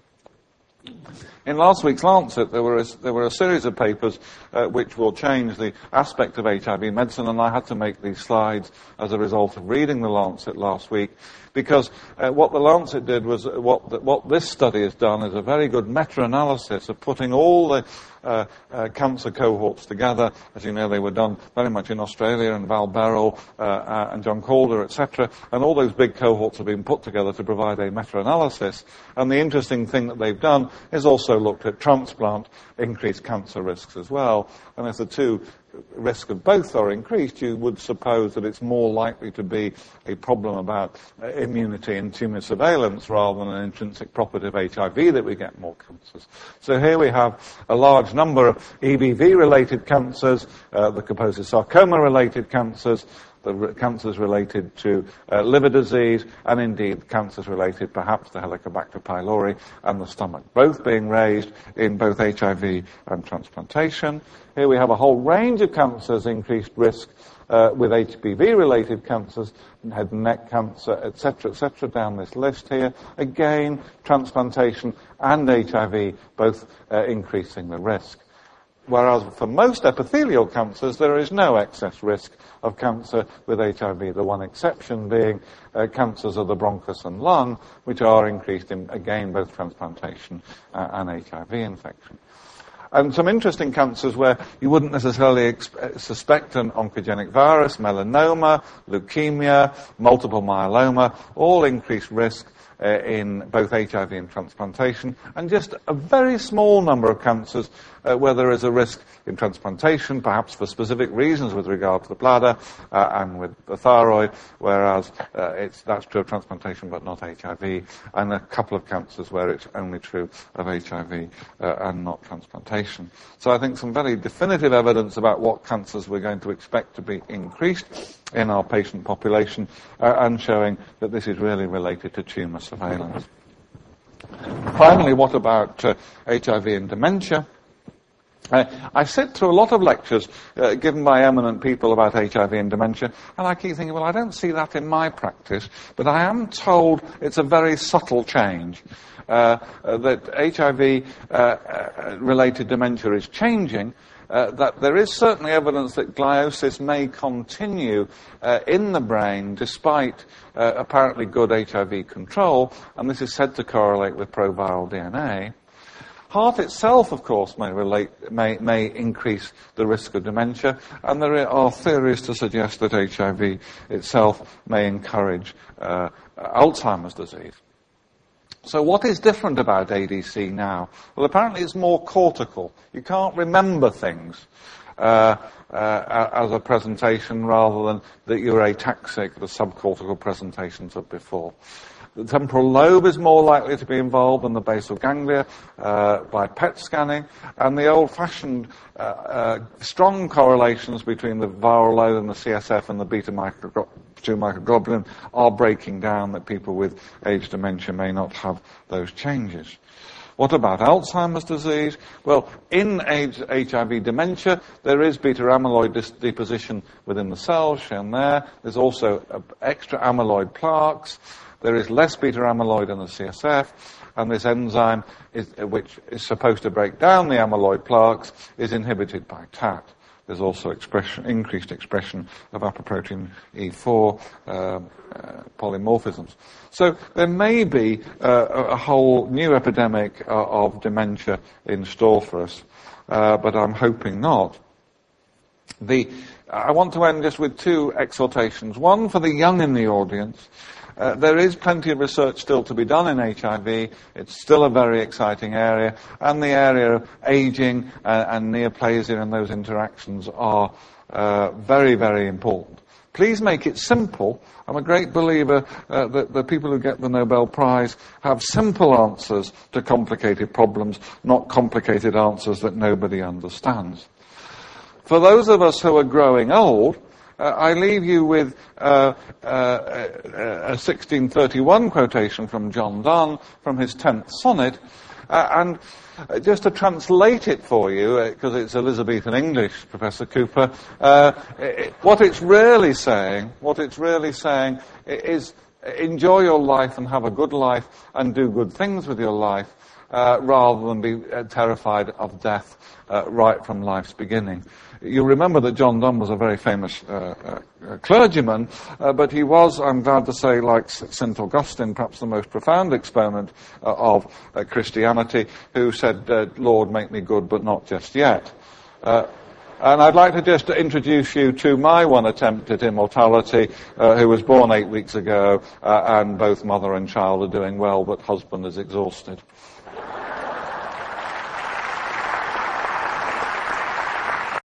H: In last week's Lancet, there were a, there were a series of papers uh, which will change the aspect of H I V medicine, and I had to make these slides as a result of reading the Lancet last week, because uh, what the Lancet did was, uh, what, the, what this study has done is a very good meta-analysis of putting all the uh, uh, cancer cohorts together. As you know, they were done very much in Australia, and Val Beryl uh, uh, and John Calder, et cetera, and all those big cohorts have been put together to provide a meta-analysis. And the interesting thing that they've done is also looked at transplant increased cancer risks as well. And if the two risk of both are increased, you would suppose that it's more likely to be a problem about uh, immunity and tumor surveillance rather than an intrinsic property of H I V that we get more cancers. So here we have a large number of E B V-related cancers, uh, the Kaposi sarcoma-related cancers, the re- cancers related to uh, liver disease, and indeed cancers related perhaps to Helicobacter pylori and the stomach, both being raised in both H I V and transplantation. Here we have a whole range of cancers, increased risk uh, with H P V-related cancers, head and neck cancer, et cetera, et cetera, down this list here. Again, transplantation and H I V both uh, increasing the risk. Whereas for most epithelial cancers, there is no excess risk of cancer with H I V, the one exception being uh, cancers of the bronchus and lung, which are increased in, again, both transplantation uh, and H I V infection. And some interesting cancers where you wouldn't necessarily ex- suspect an oncogenic virus, melanoma, leukemia, multiple myeloma, all increased risk Uh, in both H I V and transplantation, and just a very small number of cancers uh, where there is a risk in transplantation, perhaps for specific reasons with regard to the bladder uh, and with the thyroid, whereas uh, it's, that's true of transplantation but not H I V, and a couple of cancers where it's only true of H I V uh, and not transplantation. So I think some very definitive evidence about what cancers we're going to expect to be increased in our patient population, uh, and showing that this is really related to tumour surveillance. Finally, what about uh, H I V and dementia? Uh, I sit through a lot of lectures uh, given by eminent people about H I V and dementia, and I keep thinking, well, I don't see that in my practice, but I am told it's a very subtle change. Uh, uh, that H I V-related uh, uh, dementia is changing, uh, that there is certainly evidence that gliosis may continue uh, in the brain despite uh, apparently good H I V control, and this is said to correlate with proviral D N A. Heart itself, of course, may relate, may, may increase the risk of dementia, and there are theories to suggest that H I V itself may encourage uh, Alzheimer's disease. So what is different about A D C now? Well, apparently it's more cortical. You can't remember things uh, uh, as a presentation rather than the eutaxic, the subcortical presentations of before. The temporal lobe is more likely to be involved than the basal ganglia uh, by P E T scanning, and the old-fashioned uh, uh, strong correlations between the viral load and the C S F and the beta two microglobulin are breaking down, that people with age dementia may not have those changes. What about Alzheimer's disease? Well, in age, H I V dementia, there is beta-amyloid dis- deposition within the cells, shown there. There's also uh, extra amyloid plaques. There is less beta-amyloid in the C S F, and this enzyme, is, which is supposed to break down the amyloid plaques, is inhibited by T A T. There's also expression, increased expression of apoprotein E four uh, uh, polymorphisms. So there may be uh, a whole new epidemic uh, of dementia in store for us, uh, but I'm hoping not. The, I want to end just with two exhortations. One for the young in the audience. Uh, there is plenty of research still to be done in H I V. It's still a very exciting area, and the area of aging uh, and neoplasia and those interactions are uh, very, very important. Please make it simple. I'm a great believer uh, that the people who get the Nobel Prize have simple answers to complicated problems, not complicated answers that nobody understands. For those of us who are growing old, Uh, I leave you with uh, uh, a sixteen thirty-one quotation from John Donne from his tenth sonnet, uh, and just to translate it for you, because uh, it's Elizabethan English, Professor Cooper, uh, it, what it's really saying, what it's really saying is enjoy your life and have a good life and do good things with your life, uh, rather than be uh, terrified of death uh, right from life's beginning. You'll remember that John Donne was a very famous uh, uh, clergyman, uh, but he was, I'm glad to say, like Saint Augustine, perhaps the most profound exponent uh, of uh, Christianity, who said, uh, Lord, make me good, but not just yet. Uh, and I'd like to just introduce you to my one attempt at immortality, uh, who was born eight weeks ago, uh, and both mother and child are doing well, but husband is exhausted.